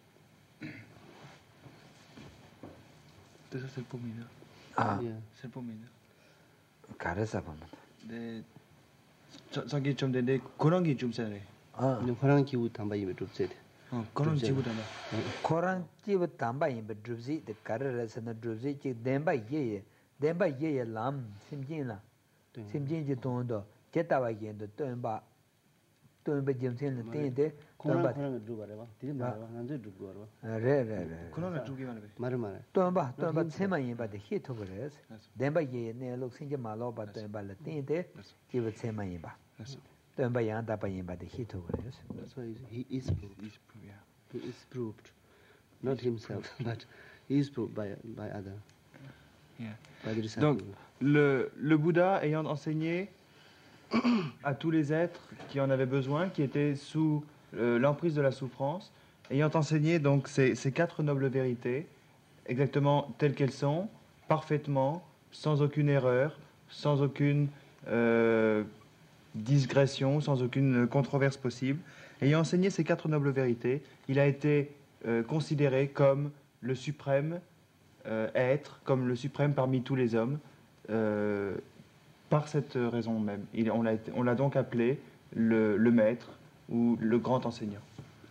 Ça, c'est le pomina. Ah, Yeah. C'est le pomina. Karasapam. 네. 저기 좀 되는데 그런 게 좀 세네. Ah, Khurang ki u thamba yime trup said. 어, 그런 지구다나. Koran Jiva Tamba Yimba Drubzi, the Karasana Drubzi, Demba Ye, Demba Ye Lam, Simjin la. Simjin Jitondo, Jetawa Yen, the Tumba, Tumba Jimsin, the Tinde, Khurang Tumba, khurang dru barwa. Tiri marwa, nanzu dru barwa. Re, Re, Re. 그런 두 개만 해. Mara mara. Tumba, Tumba, Sema Yimba, the hit over us. Demba Ye, ne look Sinja Malo, but Tumba la Tinde, Jiva Sema Yimba. Tumba Yanda by Yimba, the hit over us. That's why he is proved. He's yeah. He is proved. Not himself, but he is proved by, by other. Yeah. By the disciple. Donc, le, le Bouddha ayant enseigné à tous les êtres qui en avaient besoin, qui étaient sous euh, l'emprise de la souffrance, ayant enseigné donc ces, ces quatre nobles vérités, exactement telles qu'elles sont, parfaitement, sans aucune erreur, sans aucune euh, digression, sans aucune controverse possible. Ayant enseigné ces quatre nobles vérités, il a été euh, considéré comme le suprême euh, être, comme le suprême parmi tous les hommes, euh, par cette raison même. Il, on l'a été- on l'a donc appelé le, le maître ou le grand enseignant.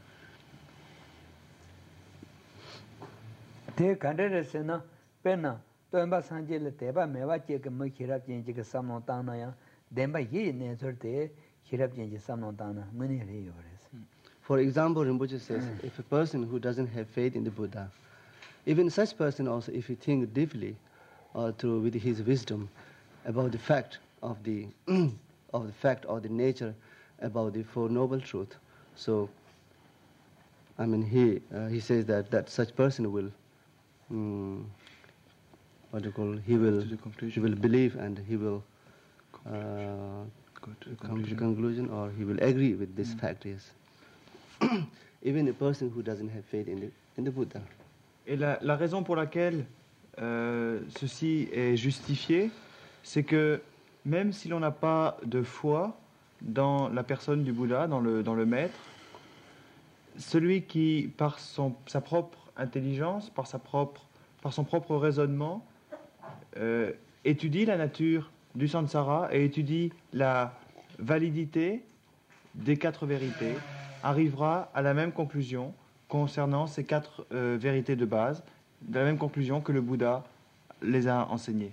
Te Kandaresena, Pena, Tumba Sanjil, Teba, Meva, Jake, Mukirap, Jenjik, Samotana, Demba Ye, Nesor Te, Hirap Jenji Samotana, many reyores. For example, Rinpoche says, if a person who doesn't have faith in the Buddha, even such person also, if he think deeply or through with his wisdom about the fact of the of the fact or the nature about the Four Noble Truths, so I mean he uh, he says that that such person will mm, what do you call he will To the he conclusion. will believe and he will uh, Go to the come to the conclusion. conclusion or he will agree with this fact, yes. Even a person who doesn't have faith in the in the Buddha. Et la, la raison pour laquelle euh, ceci est justifié, c'est que même si l'on n'a pas de foi dans la personne du Bouddha, dans le, dans le maître, celui qui, par son, sa propre intelligence, par, sa propre, par son propre raisonnement, euh, étudie la nature du samsara et étudie la validité des quatre vérités, arrivera à la même conclusion concernant ces quatre euh, vérités de base, de la même conclusion que le Bouddha les a enseignées.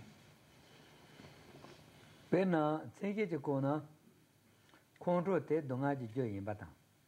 Pena, Tsenge Chikona, Kondro Te Dongaji Jo Yimbata.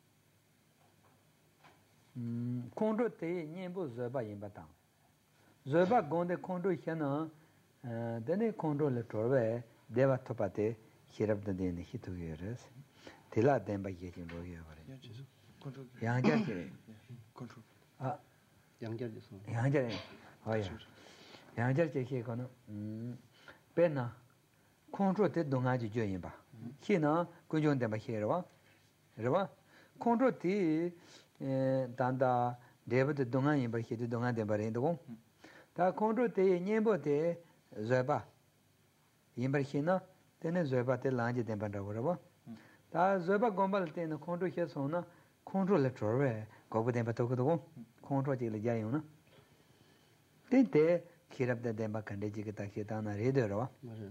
Kondro Te Nyembo Zoba Yimbata. Zoba Gonde Kondro Hena, Dene Kondro Le Torbe, Deva Topate, Hirab Dene Hitu Yeres, Tila Demba Yekin Roya. Yanga Kiri. Ah, Yangjar just now. Yanga. Oh, yeah. Yanga Chiki Kono. Pena. Control te dongaji joyin ba. Hina kunjon de ba hirwa. Rwa. Control ti danda deba de dongan ba hi de dongan de ba rin do. Ta control te nyembo te zaba. Yimbar hina tene zoba te lanji denpa dhawa ta zoba gombal tene kontro xe so na kontro le chorwe gobu denpa toko toko kontro chik le jayo na ten te khirab da denpa kande chik ta xe ta na re de rawa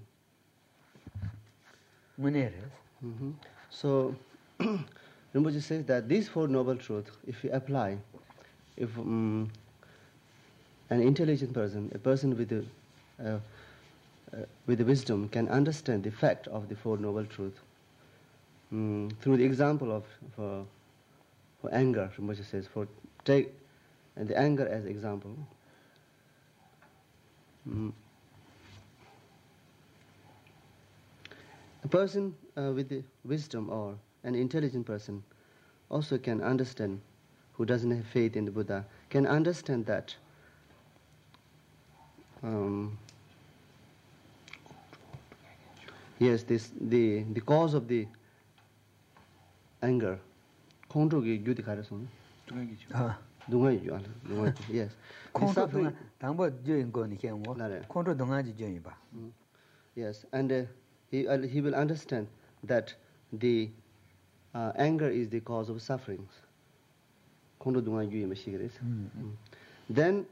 mune re. So Rinpoche says that these four noble truths, if you apply, if um, an intelligent person, a person with a, uh, uh, with the wisdom can understand the fact of the Four Noble Truths. Mm, through the example of for, for anger, Rinpoche says, for take and the anger as example. Mm. A person uh, with the wisdom or an intelligent person also can understand, who doesn't have faith in the Buddha, can understand that um, yes, this the the cause of the anger. Kontrogi gyuti karason. Ah. Dungai yu ala. Dungai. Yes. Kontro dunga tangbo joyin go ni khen mo. Kontro dunga ji joyin ba. Yes, and uh, he uh, he will understand that the uh, anger is the cause of sufferings. Kontro dunga yu ma shigres. Then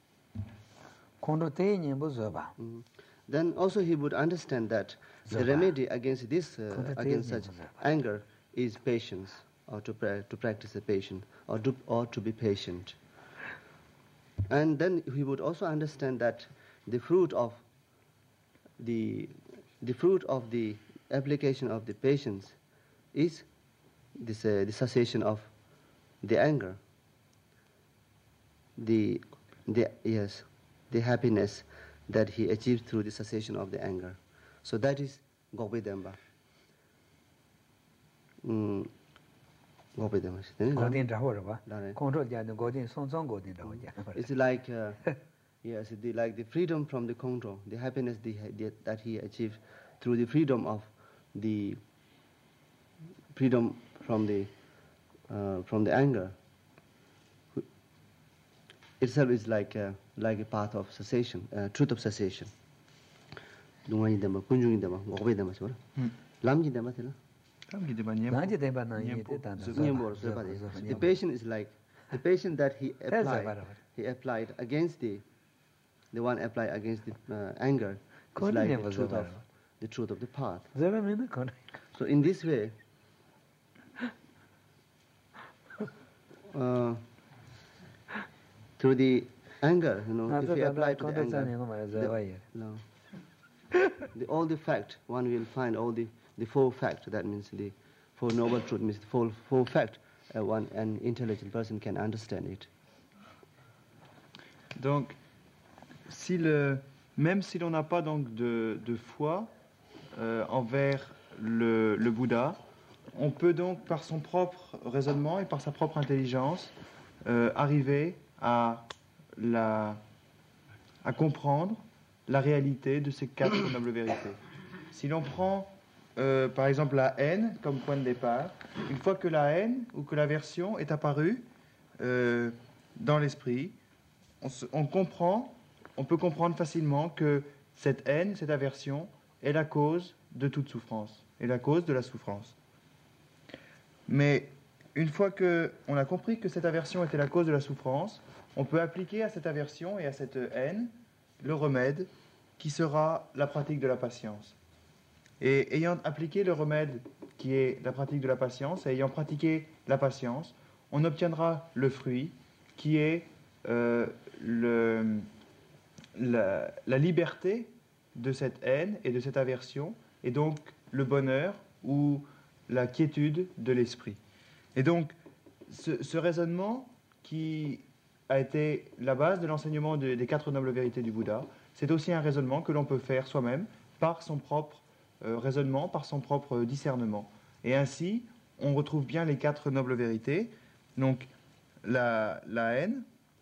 Then also he would understand that the remedy against this, uh, against such anger, is patience, or to pra to practice the patience, or to or to be patient. And then he would also understand that the fruit of the the fruit of the application of the patience is this uh, the cessation of the anger. The the yes. the happiness that he achieved through the cessation of the anger. So that is Gokpe Denpa. Mm. Gokpe Denpa. It's like, uh, yes, the, like the freedom from the control, the happiness the, the, that he achieved through the freedom of the freedom from the uh, from the anger. Itself is like a, like a path of cessation, uh, truth of cessation. Dungayi dama, kunjungi dama, gokbe dama chora. Lamji dama thila. Lamji dama nyembo. Lamji dama na nyembo. Nyembo. The patient is like the patient that he applied. He applied against the the one applied against the uh, anger. Is like the truth of the truth of the path. So in this way. Uh, Through the anger, you know, if you apply to the anger, the, no, the, all the fact, one will find all the, the four fact, that means the four noble truth, means the four, four fact, uh, one, an intelligent person can understand it. Donc, si le, même si l'on n'a pas donc de, de foi euh, envers le, le Bouddha, on peut donc par son propre raisonnement et par sa propre intelligence euh, arriver à, la, à comprendre la réalité de ces quatre nobles vérités. Si l'on prend euh, par exemple la haine comme point de départ, une fois que la haine ou que l'aversion est apparue euh, dans l'esprit, on, se, on comprend, on peut comprendre facilement que cette haine, cette aversion est la cause de toute souffrance, est la cause de la souffrance. Mais une fois qu'on a compris que cette aversion était la cause de la souffrance, on peut appliquer à cette aversion et à cette haine le remède qui sera la pratique de la patience. Et ayant appliqué le remède qui est la pratique de la patience, et ayant pratiqué la patience, on obtiendra le fruit qui est euh, le, la, la liberté de cette haine et de cette aversion, et donc le bonheur ou la quiétude de l'esprit. Et donc, ce, ce raisonnement qui a été la base de l'enseignement de, des quatre nobles vérités du Bouddha, c'est aussi un raisonnement que l'on peut faire soi-même par son propre euh, raisonnement, par son propre discernement. Et ainsi, on retrouve bien les quatre nobles vérités. Donc, la, la haine,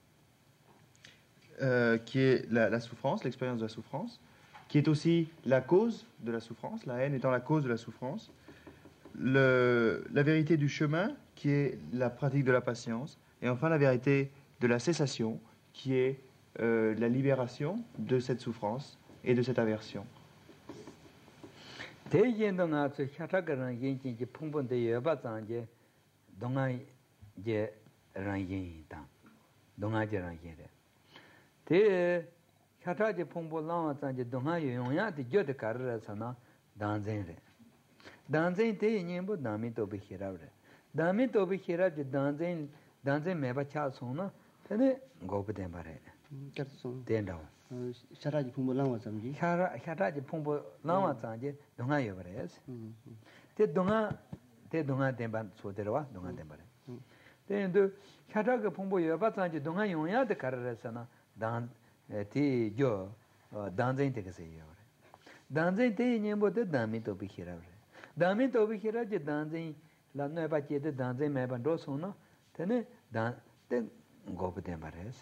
euh, qui est la, la souffrance, l'expérience de la souffrance, qui est aussi la cause de la souffrance, la haine étant la cause de la souffrance. Le, la vérité du chemin, qui est la pratique de la patience, et enfin la vérité de la cessation, qui est euh, la libération de cette souffrance et de cette aversion. 대인도 나서 샤타가랑 인진지 풍분데 여바장제 동아 제 랑인다 동아제랑 예래 대 샤타지 풍부 나와장제 동아 용야데 저데 가르라서나 단젠레 단젠 대인부 남이도 비히라브레 남이도 비히라지 단젠 단젠 매바차 소나 근데 고부된 말해 그래서 된다고 샤라지 풍부 나와 잠지 샤라 샤라지 풍부 나와장제 동아 여버레스 대 동아 대 동아 된반 소대로와 동아 된바레 근데 샤라가 풍부 여바장제 동아 용야데 가르라서나 단 티조 단젠 되게세요 단젠 대인부터 남이도 비히라브레 दामी तो भी खिरा जे दांजे लानो बाचे दे दांजे मैं बंडो सोना तने दां ते गोपते मारेस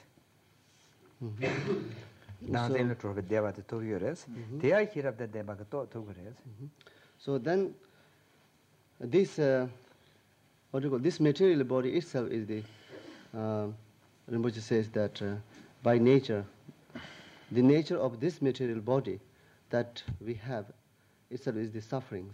दांजे ने ट्रोबे देवा ते तो योरेस ते आई खिरा दे देबा तो तो करेस so then this uh, what do you call this material body itself is the uh, Rinpoche says that uh, by nature the nature of this material body that we have itself is the sufferings.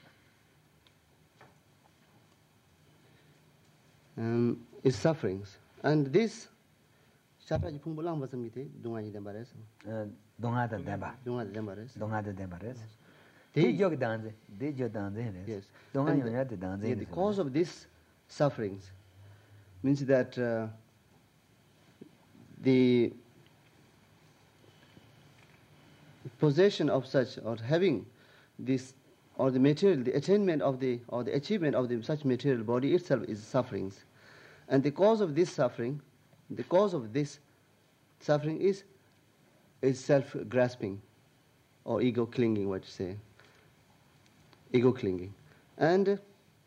Um, is sufferings, and this Shataji Pumbulang was a meeting, Dunga Dembares, Donga de Demba, Dunga Dembares, Donga de Dembares. They Did you dance? Did you dance? yes, Donga and you had to dance. yeah, the cause of this sufferings means that uh, the possession of such or having this or the material, the attainment of the or the achievement of the such material body itself is sufferings, and the cause of this suffering, the cause of this suffering is is self-grasping, or ego clinging. What you say? Ego clinging, and uh,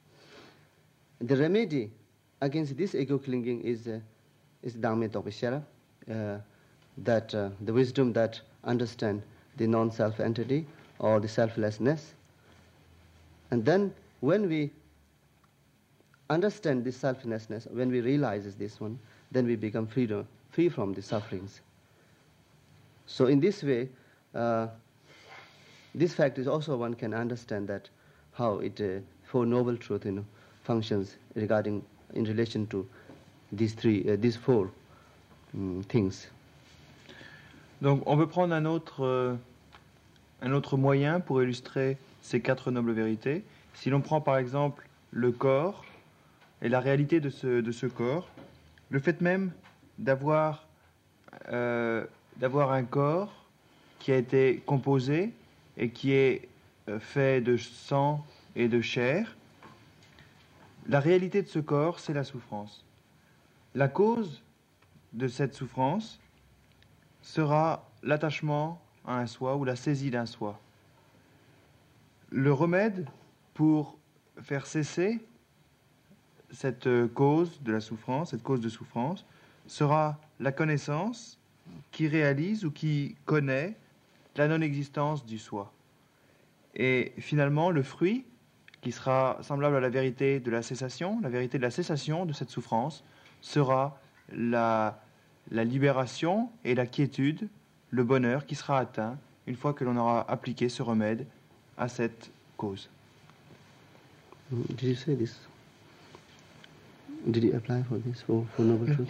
the remedy against this ego clinging is uh, is Dhamma Topishara, uh, that uh, the wisdom that understand the non-self entity or the selflessness. And then when we understand this selflessness, when we realize this one, then we become freedom, free from the sufferings. So in this way, uh, this fact is also one can understand that how it, uh, Four Noble Truth, you know, functions regarding, in relation to these three, uh, these four um, things. Donc on peut prendre un autre, euh, un autre moyen pour illustrer ces quatre nobles vérités. Si l'on prend par exemple le corps et la réalité de ce, de ce corps, le fait même d'avoir euh, d'avoir un corps qui a été composé et qui est euh, fait de sang et de chair, la réalité de ce corps, c'est la souffrance. La cause de cette souffrance sera l'attachement à un soi ou la saisie d'un soi. Le remède pour faire cesser cette cause de la souffrance, cette cause de souffrance, sera la connaissance qui réalise ou qui connaît la non-existence du soi. Et finalement, le fruit, qui sera semblable à la vérité de la cessation, la vérité de la cessation de cette souffrance, sera la, la libération et la quiétude, le bonheur qui sera atteint une fois que l'on aura appliqué ce remède à cette cause. Did you say this? Did you apply for this for, for Noble Truth?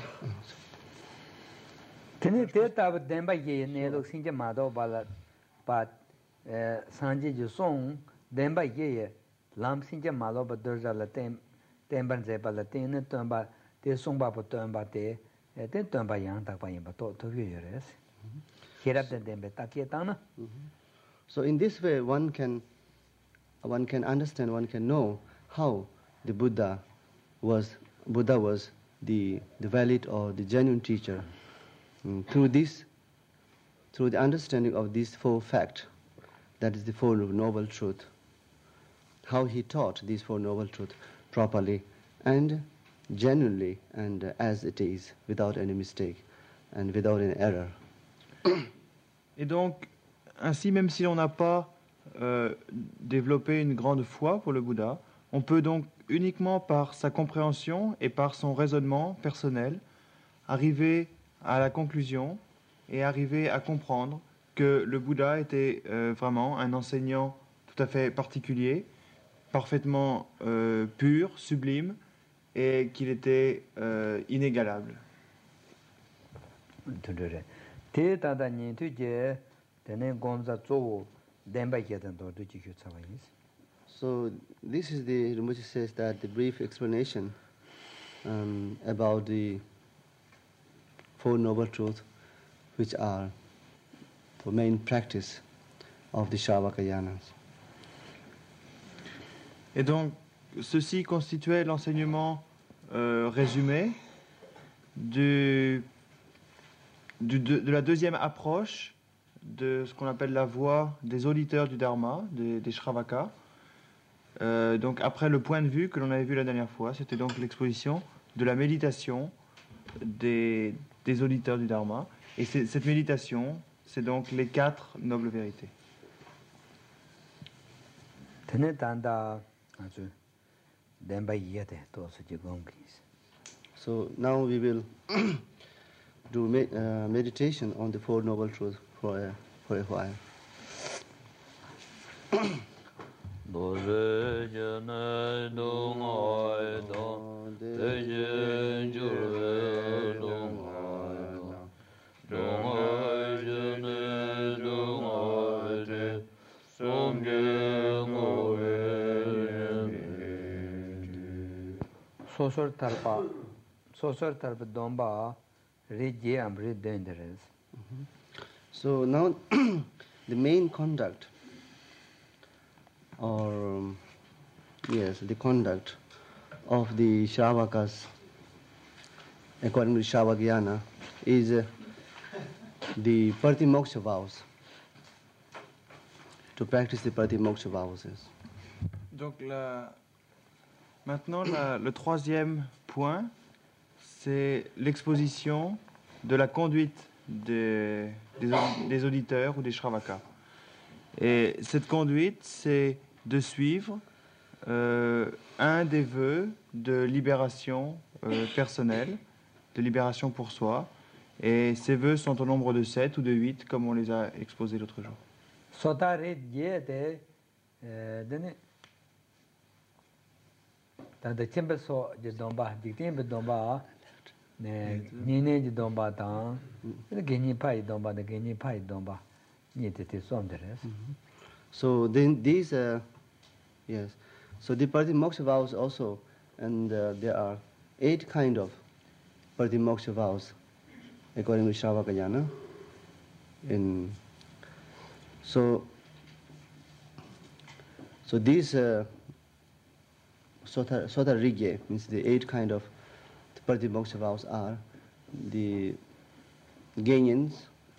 Tene te tab demba ye ne lo sinje ma do bala pa sanje ju song demba ye lam sinje ma lo ba dorja la tem temban ze bala ten ne tomba te song ba po tomba te te tomba yang ta pa yin ba to to ye res hirap den dembe ta ke ta na. So in this way one can one can understand, one can know how the Buddha was Buddha was the the valid or the genuine teacher. Mm, through this, through the understanding of these four facts, that is the Four Noble Truths, how he taught these Four Noble Truths properly and genuinely and uh, as it is, without any mistake and without any error. Et donc, ainsi, même si l'on n'a pas euh, développé une grande foi pour le Bouddha, on peut donc uniquement par sa compréhension et par son raisonnement personnel arriver à la conclusion et arriver à comprendre que le Bouddha était euh, vraiment un enseignant tout à fait particulier, parfaitement euh, pur, sublime, et qu'il était euh, inégalable. Te tanda nyen tu je tenen gomza zo denba yedan do du ji kyu tsawa yin. So this is the Rinpoche says that the brief explanation um, about the Four Noble Truths, which are the main practice of the Sravakayanas. Et donc, ceci constituait l'enseignement euh, résumé du, du, de, de la deuxième approche de ce qu'on appelle la voie des auditeurs du Dharma, des, des Shravakas. Euh, donc après le point de vue que l'on avait vu la dernière fois, c'était donc l'exposition de la méditation des, des auditeurs du Dharma. Et cette méditation, c'est donc les quatre nobles vérités. So now we will do med uh, meditation on the Four Noble Truths for a, for a while. Dore jane dong ai dong, te jen jure dong ai dong, dong ai jane dong ai te, som ge ngo e Sosor tarpa, sosor tarpa domba, rije amri dangerous. So now the main conduct, or um, yes, the conduct of the Shravakas, according to Shravakayana, is uh, the Pratimoksha vows. To practice the Pratimoksha vows. Yes. Donc la... maintenant, la, le troisième point, c'est l'exposition de la conduite des, des, des auditeurs ou des Shravakas. Et cette conduite, c'est de suivre euh, un des vœux de libération euh, personnelle, de libération pour soi. Et ces vœux sont au nombre de sept ou de huit, comme on les a exposés l'autre jour. Sotare ye de dene tanda chembe so je domba dikten be domba ne nine je domba ta geni pai domba de geni pai domba ni te te som deres. So then these, uh, yes. So the Pratimoksha vows also, and uh, there are eight kind of Pratimoksha vows, according to Shravakayana. In so, so these uh, Sota Sota Rigye means the eight kind of Pratimoksha vows are the Ganyans.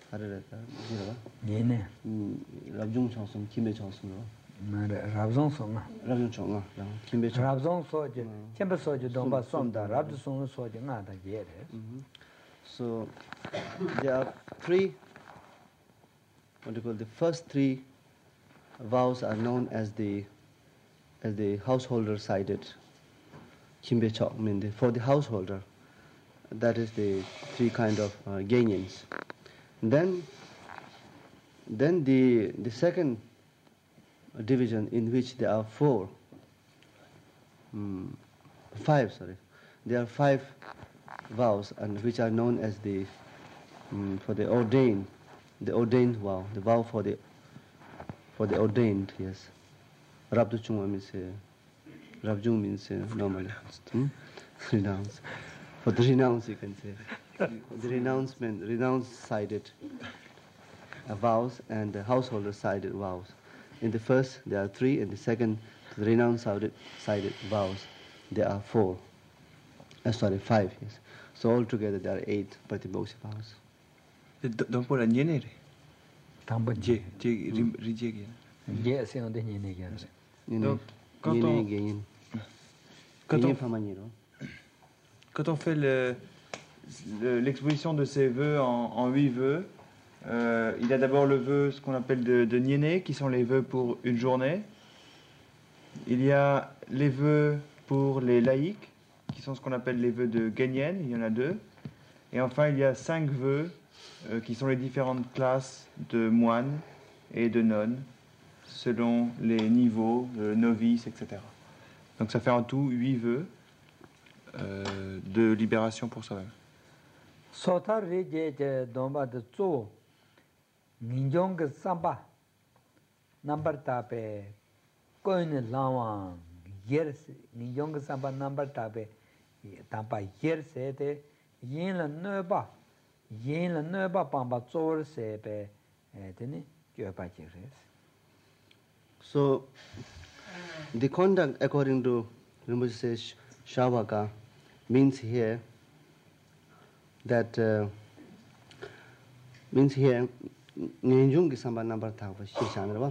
Nine. Rabjung Chonsum, Kimbe Chonsum. Rabzong song. Rabjung Chonga, Kimbe Chonsum. Rabzong soje, chembe soje domba somda, rabzong soje nga da ye. So there are three, what do you call, the first three vows are known as the as the householder sided Kimbe Chok, I mean the, for the householder. That is the three kind of uh, Ganyans. Then, then the the second division, in which there are four, um, five, sorry, there are five vows, and which are known as the um, for the ordained, the ordained vow, the vow for the for the ordained. Yes, Rabduchung means uh, Rabjung means uh, normally hmm? renounce. For the renounce, you can say. The renouncement, renounce-sided uh, vows and the householder-sided vows. In the first, there are three. In the second, the renounce-sided vows, there are four. Uh, sorry, five, yes. So altogether, there are eight Pratimoksha vows. Donc pour la nienere. Tambo je, je, rijegi. Je, c'est un dernier négaire. Donc quand on quand on quand on fait le l'exposition de ces vœux en, en huit vœux, euh, il y a d'abord le vœu, ce qu'on appelle de, de Nyéné, qui sont les vœux pour une journée. Il y a les vœux pour les laïcs, qui sont ce qu'on appelle les vœux de Ganyen, il y en a deux. Et enfin, il y a cinq vœux, euh, qui sont les différentes classes de moines et de nonnes, selon les niveaux, le novice, et cetera. Donc ça fait en tout huit vœux euh, de libération pour soi-même. Sotar reje je domba de zo ninjong samba number tape coin lawa years ninjong samba number tape tampa years de yin la ne ba yin la ne ba pamba zor se be tene jo ba je res. So, the conduct according to Rinpoche says Shavaka means here that uh, means here Ninjung Samba number Tava Shishanaba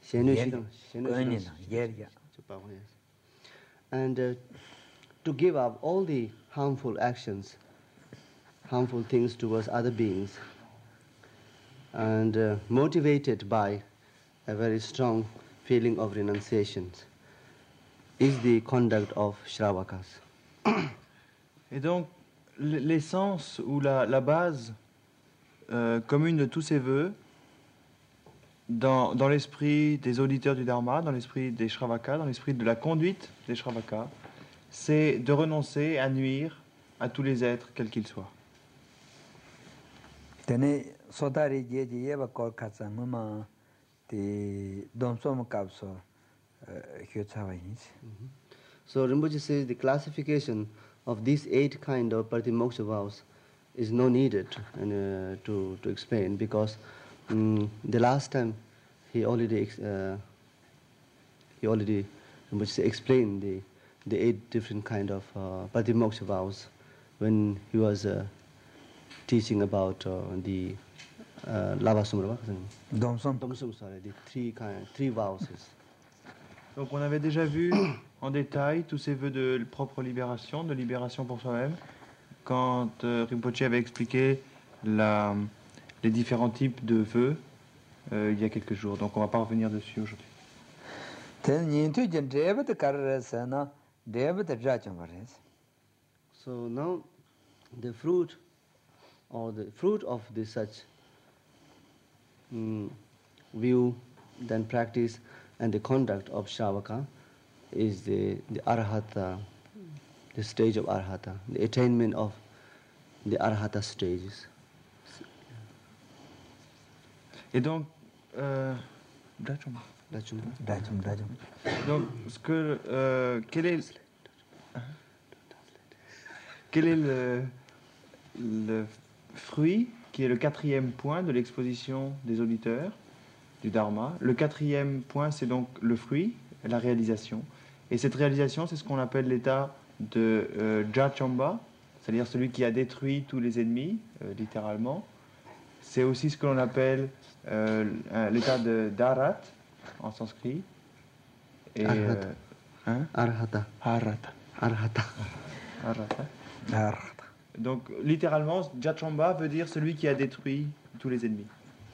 and uh, to give up all the harmful actions, harmful things towards other beings, and uh, motivated by a very strong feeling of renunciation is the conduct of Shravakas. Et donc, l'essence ou la, la base euh, commune de tous ces vœux, dans, dans l'esprit des auditeurs du Dharma, dans l'esprit des Shravakas, dans l'esprit de la conduite des Shravakas, c'est de renoncer à nuire à tous les êtres, quels qu'ils soient. So Rinpoche says the classification of these eight kind of Patimoksha vows is no needed and, uh, to, to explain, because um, the last time he already uh, he already Rinpoche say, explained the the eight different kind of uh, Patimoksha vows when he was uh, teaching about uh, the uh, Lava Sumra, Domsum. Domsum, sorry, the three kind, three vows. Donc on avait déjà vu en détail tous ces vœux de propre libération, de libération pour soi-même, quand euh, Rinpoche avait expliqué la, les différents types de vœux euh, il y a quelques jours. Donc on ne va pas revenir dessus aujourd'hui. So now the fruit or the fruit of this such um, view, then practice, and the conduct of Shavaka is the, the Arhata, the stage of Arhata, the attainment of the Arhata stages. Et donc, euh, Dachumba. Dachumba. Dachum, dachum. Donc, ce que, euh, quel est, quel est le, le fruit qui est le quatrième point de l'exposition des auditeurs du Dharma? Le quatrième point, c'est donc le fruit, la réalisation. Et cette réalisation, c'est ce qu'on appelle l'état de euh, Jachamba, c'est-à-dire celui qui a détruit tous les ennemis, euh, littéralement. C'est aussi ce que l'on appelle euh, l'état de Dharat, en sanskrit. Et, Arhata. Euh, hein? Arhata. Arhata. Arhata. Arhata. Arhata. Donc, littéralement, Jachamba veut dire celui qui a détruit tous les ennemis.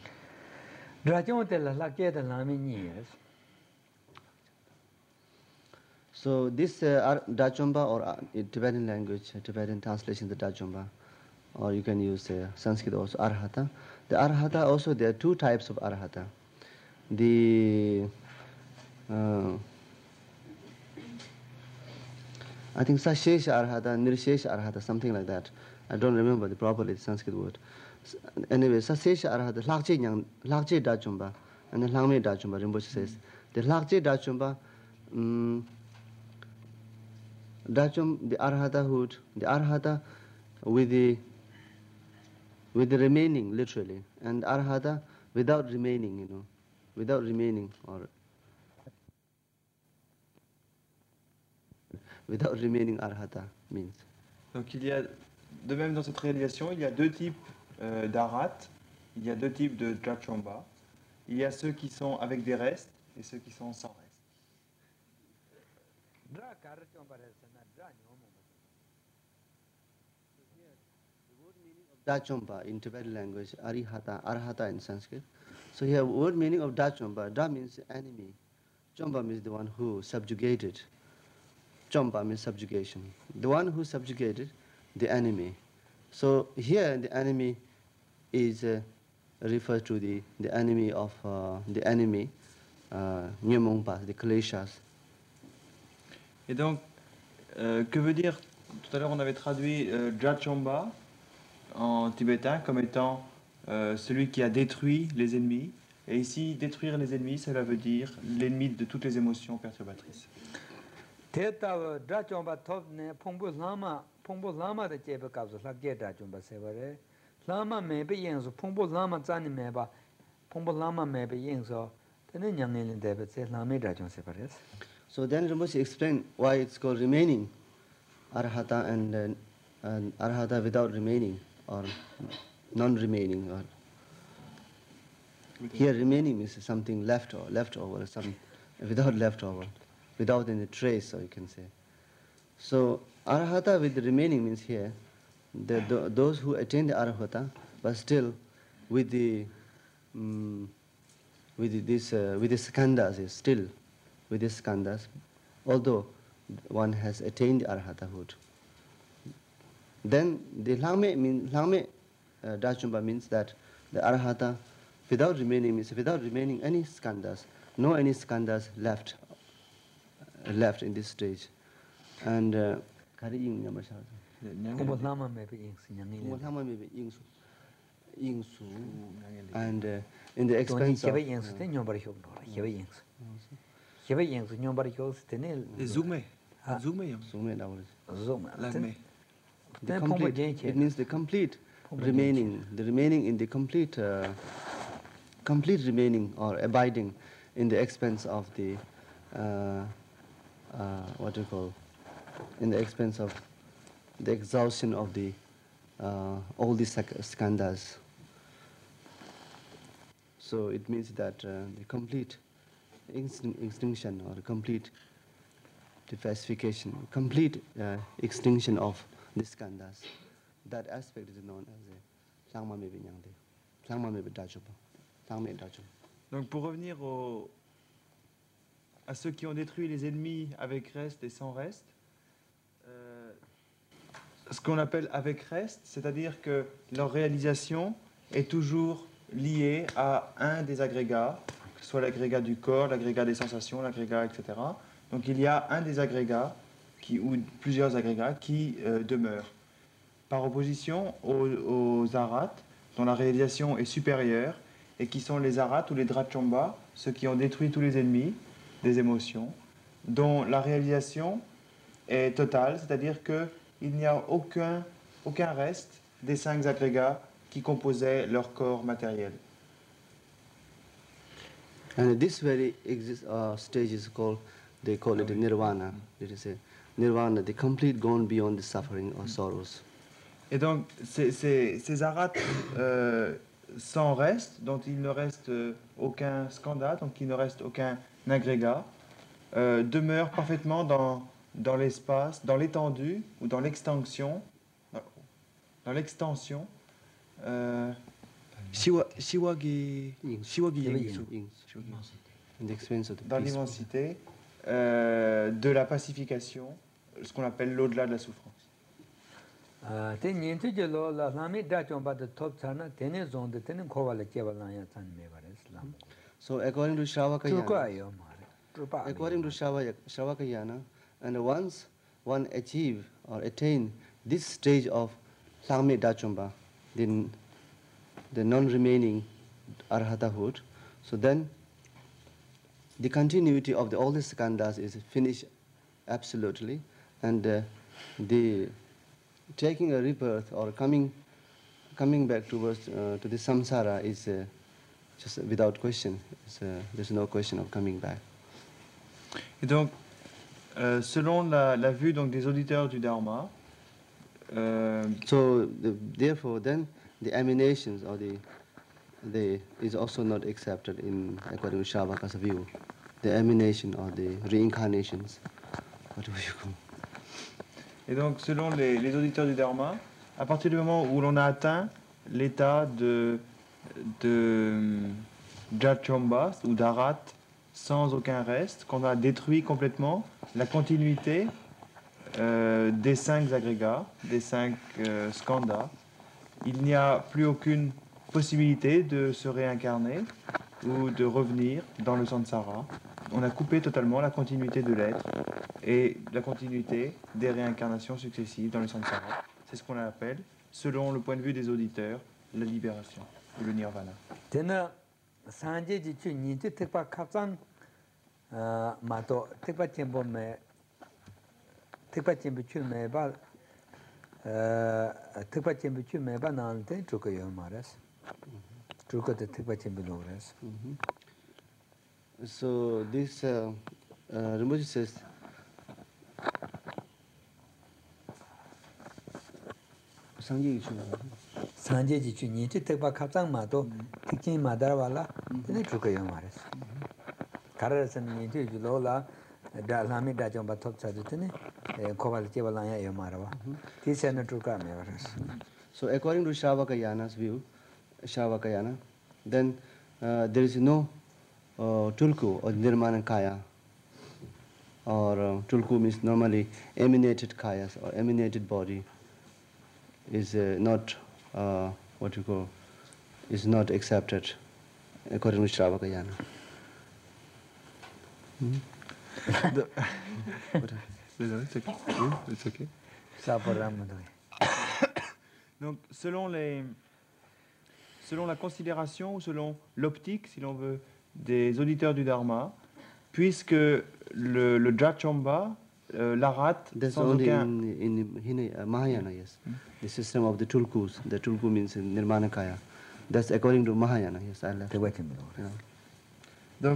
So this uh, Dachamba, or uh, in Tibetan language, uh, Tibetan translation of the Dachamba, or you can use uh, Sanskrit also, Arhata. The Arhata also, there are two types of Arhata. The, uh, I think Sashesha Arhata, Nirshesha Arhata, something like that. I don't remember the properly Sanskrit word. Anyway, Sashesha Arhata, Lakje Nyang, Lakje Dachamba, and then Langme Dachamba, Rinpoche says. The Lakje Dachamba, um, Dachum, the Arhatahood, the Arhata with the with the remaining, literally, and Arhata without remaining, you know, without remaining, or without remaining Arhata means. Donc il y a, de même dans cette réalisation, il y a deux types euh, d'Arat, il y a deux types de Jachamba. Il y a ceux qui sont avec des restes et ceux qui sont sans restes. Dachompa in Tibetan language, Arihata, Arhata in Sanskrit. So here, word meaning of Dachompa, Da means enemy. Chompa means the one who subjugated. Chompa means subjugation. The one who subjugated the enemy. So here the enemy is uh, referred to the, the enemy of uh, the enemy uh, Nyamongpas, the kleshas. Et donc, euh, que veut dire, tout à l'heure on avait traduit euh, Jachomba en tibétain comme étant euh, celui qui a détruit les ennemis. Et ici, détruire les ennemis, cela veut dire l'ennemi de toutes les émotions perturbatrices. Teta Drachomba top ne Pongbo Lama, Pongbo Lama de Jeba Kabs, like Jet Drachomba Severe. Lama may be yin, so Pongbo Lama Zani Meba, Pongbo Lama may be yin, so then young in David says Lama Drachon Separes. So then Rinpoche explained why it's called remaining arhata and, uh, and arhata without remaining or non-remaining. Or here remaining means something left or left over, some without leftover, without any trace, so you can say. So arhata with the remaining means here the, the, those who attain the arhata, but still with the um, with the, this uh, with the skandhas is still with the skandhas, although one has attained the arhatahood. Then the lame means lame uh, Drachomba means that the arhata without remaining means without remaining any skandhas, no any skandhas left uh, left in this stage. And uh, Pongbo Lama may be yin, and uh, in the expense of yin, then nobody should know. Yin. Here yin, nobody goes to Nil. Zume. Zume. Zoom. The complete, it means the complete remaining, the remaining in the complete, uh, complete remaining or abiding in the expense of the, uh, uh, what do you call, in the expense of the exhaustion of the, uh, all the skandhas. So it means that uh, the complete extinction or the complete depacification, complete uh, extinction of the skandhas. That aspect is known as a Langma Mebe Nyangde, Langma Mebe Drachomba, Langma Drachomba. Donc pour revenir au, à ceux qui ont détruit les ennemis avec reste et sans reste, euh, ce qu'on appelle avec reste, c'est-à-dire que leur réalisation est toujours liée à un des agrégats, que ce soit l'agrégat du corps, l'agrégat des sensations, l'agrégat, et cetera. Donc il y a un des agrégats, qui, ou plusieurs agrégats, qui euh, demeurent. Par opposition aux, aux arhats, dont la réalisation est supérieure, et qui sont les arhats ou les drachomba, ceux qui ont détruit tous les ennemis des émotions, dont la réalisation est totale, c'est-à-dire qu'il n'y a aucun, aucun reste des cinq agrégats qui composaient leur corps matériel. And this very exist, uh, stage is called, they call it nirvana. It is a nirvana, the complete gone beyond the suffering or sorrows. Et donc, ces, ces, ces arhats euh, sans reste, dont il ne reste aucun skandha, donc il ne reste aucun agrégat, euh, demeurent parfaitement dans, dans l'espace, dans l'étendue ou dans l'extension, dans l'extension, euh, Shiwa, shiwagi, shiwagi yingsu, In the expense of the dans peace. l'immensité euh, de la pacification, ce qu'on appelle l'au-delà de la souffrance. So according to Shravakayana, according to Shravaka- Shravakayana, and once one achieve or attain this stage of Sangme Dachomba, then the non-remaining arhatahood, so then the continuity of the, all the skandhas is finished absolutely, and uh, the taking a rebirth or coming coming back towards uh, to the samsara is uh, just without question. It's, uh, there's no question of coming back. Et donc, euh, selon la, la vue donc, des auditeurs du Dharma, euh, So the, therefore, then the emanations or the the is also not accepted in according to Shravaka's view. The emanation or the reincarnations, whatever you call. et donc, selon les, les auditeurs du Dharma, à partir du moment où l'on a atteint l'état de, de Jachomba ou d'Arat sans aucun reste, qu'on a détruit complètement la continuité euh, des cinq agrégats, des cinq euh, skandhas, il n'y a plus aucune possibilité de se réincarner ou de revenir dans le samsara. On a coupé totalement la continuité de l'être et la continuité des réincarnations successives dans le samsara. C'est ce qu'on appelle, selon le point de vue des auditeurs, la libération ou le nirvana. Tena sanje ji chu ni tu tekpa khapsang ma to tekpa chembo me tekpa chembo chu me ba tekpa chembo chu me ba nan te chuko yo maras chuko te tekpa chembo lo res. So this uh, uh, Rinpoche says sanje chu sanje ji chu ni tu tekpa khapsang ma to tikchen ma dar wala tene chuko yo maras. Karasan ni tu ju lo la da lami da jomba top cha du tene kobal che wala ya yo marawa. Ti se na chuka me waras. So according to Shravakayana's view, Shravakayana, then uh, there is no uh, tulku or nirmana kaya, or uh, tulku means normally emanated kayas or emanated body is uh, not uh, what you call is not accepted according to Shravakayana. Hmm? The, it's okay. It's okay. Donc, selon, les, selon la considération ou selon l'optique, si l'on veut, des auditeurs du Dharma, puisque le, le Jachomba, euh, l'Arat, That's sans only aucun... in, in, in uh, Mahayana, yes. Hmm? The system of the tulkus. The tulku means nirmanakaya. That's according to Mahayana, yes. I left. Yeah. Donc,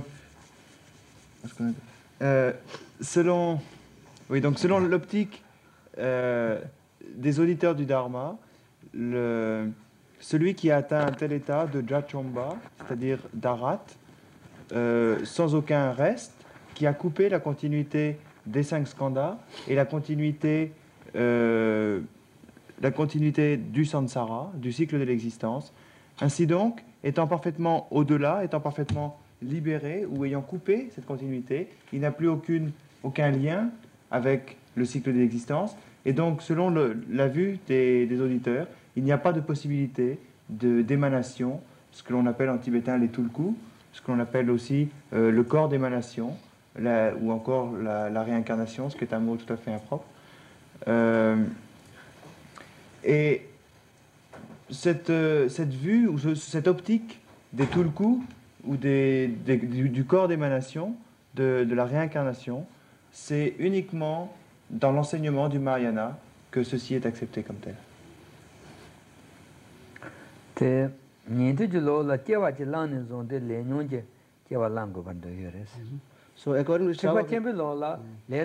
euh, selon, oui, donc selon l'optique euh, des auditeurs du Dharma, le, celui qui a atteint un tel état de Jachomba, c'est-à-dire d'Arat, euh, sans aucun reste, qui a coupé la continuité des cinq skandhas et la continuité, euh, la continuité du samsara, du cycle de l'existence. Ainsi donc, étant parfaitement au-delà, étant parfaitement libéré ou ayant coupé cette continuité, il n'a plus aucune, aucun lien avec le cycle de l'existence. Et donc, selon le, la vue des, des auditeurs, il n'y a pas de possibilité de, d'émanation, ce que l'on appelle en tibétain les tulku, ce que l'on appelle aussi euh, le corps d'émanation, la, ou encore la, la réincarnation, ce qui est un mot tout à fait impropre. Euh, et cette, cette vue, ou ce, cette optique des tulku, ou des, des, du, du corps d'émanation, de, de la réincarnation, c'est uniquement dans l'enseignement du Mahayana que ceci est accepté comme tel. So according to Shravakayana,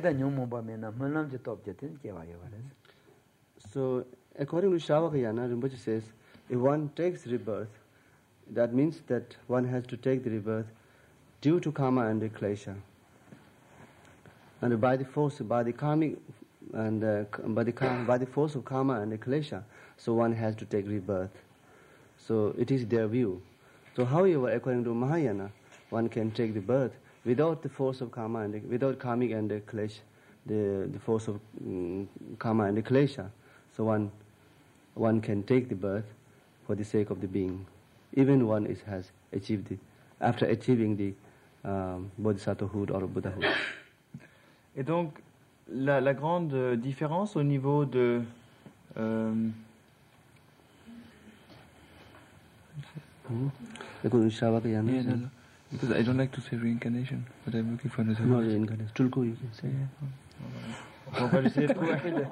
so according to Shravakayana, Rinpoche says, if one takes rebirth, that means that one has to take the rebirth due to karma and the klesha. And by the force, by the karmic, and uh, by the by the force of karma and the klesha, so one has to take rebirth. So it is their view. So however, according to Mahayana, one can take the birth without the force of karma and the, without karmic and the klesha, the the force of um, karma and the klesha. So one one can take the birth for the sake of the being. Even one is, has achieved it, after achieving the um, bodhisattvahood or buddhahood. Et donc, la, la grande différence au niveau de... Euh, hmm? Yeah, no, no. Because I don't like to say reincarnation, but I'm looking for another no, word. reincarnation. Tulku, you can say. On va essayer de trouver, trouver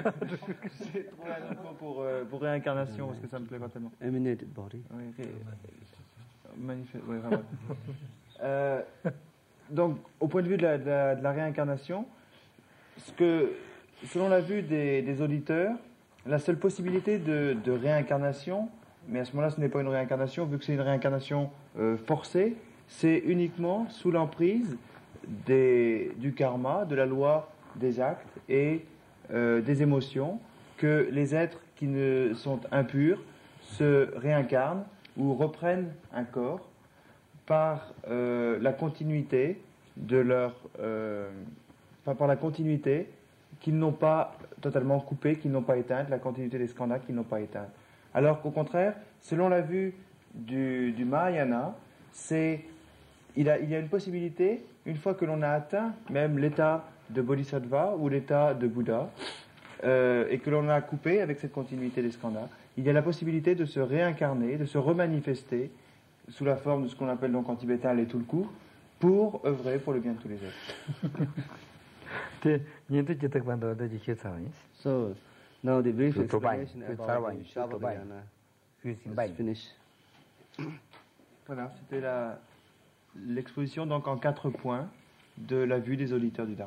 un mot pour, euh, pour réincarnation, parce que ça me plaît pas tellement. Emanated body. Oui, ré... magnifique, oui, vraiment. euh, donc, au point de vue de la, de la, de la réincarnation, ce que, selon la vue des, des auditeurs, la seule possibilité de, de réincarnation, mais à ce moment-là, ce n'est pas une réincarnation, vu que c'est une réincarnation euh, forcée, c'est uniquement sous l'emprise des, du karma, de la loi des actes et euh, des émotions, que les êtres qui ne sont impurs se réincarnent ou reprennent un corps par euh, la continuité de leur, euh, par, par la continuité qu'ils n'ont pas totalement coupée, qu'ils n'ont pas éteinte, la continuité des skandhas qu'ils n'ont pas éteintes. Alors qu'au contraire, selon la vue du, du Mahayana, c'est, il, a, il y a une possibilité, une fois que l'on a atteint même l'état de Bodhisattva ou l'état de Bouddha, euh, et que l'on a coupé avec cette continuité des skandhas, il y a la possibilité de se réincarner, de se remanifester sous la forme de ce qu'on appelle donc en tibétain les tulku, pour œuvrer pour le bien de tous les êtres. So, now the brief explanation about the Shavavayana is finished. Voilà, c'était la, l'exposition donc en quatre points de la vue des auditeurs du Dharma.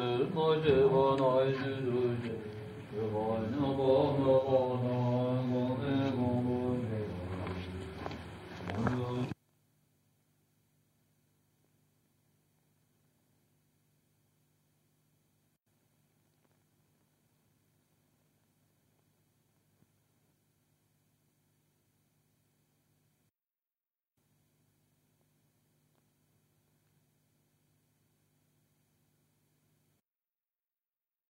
Yeah.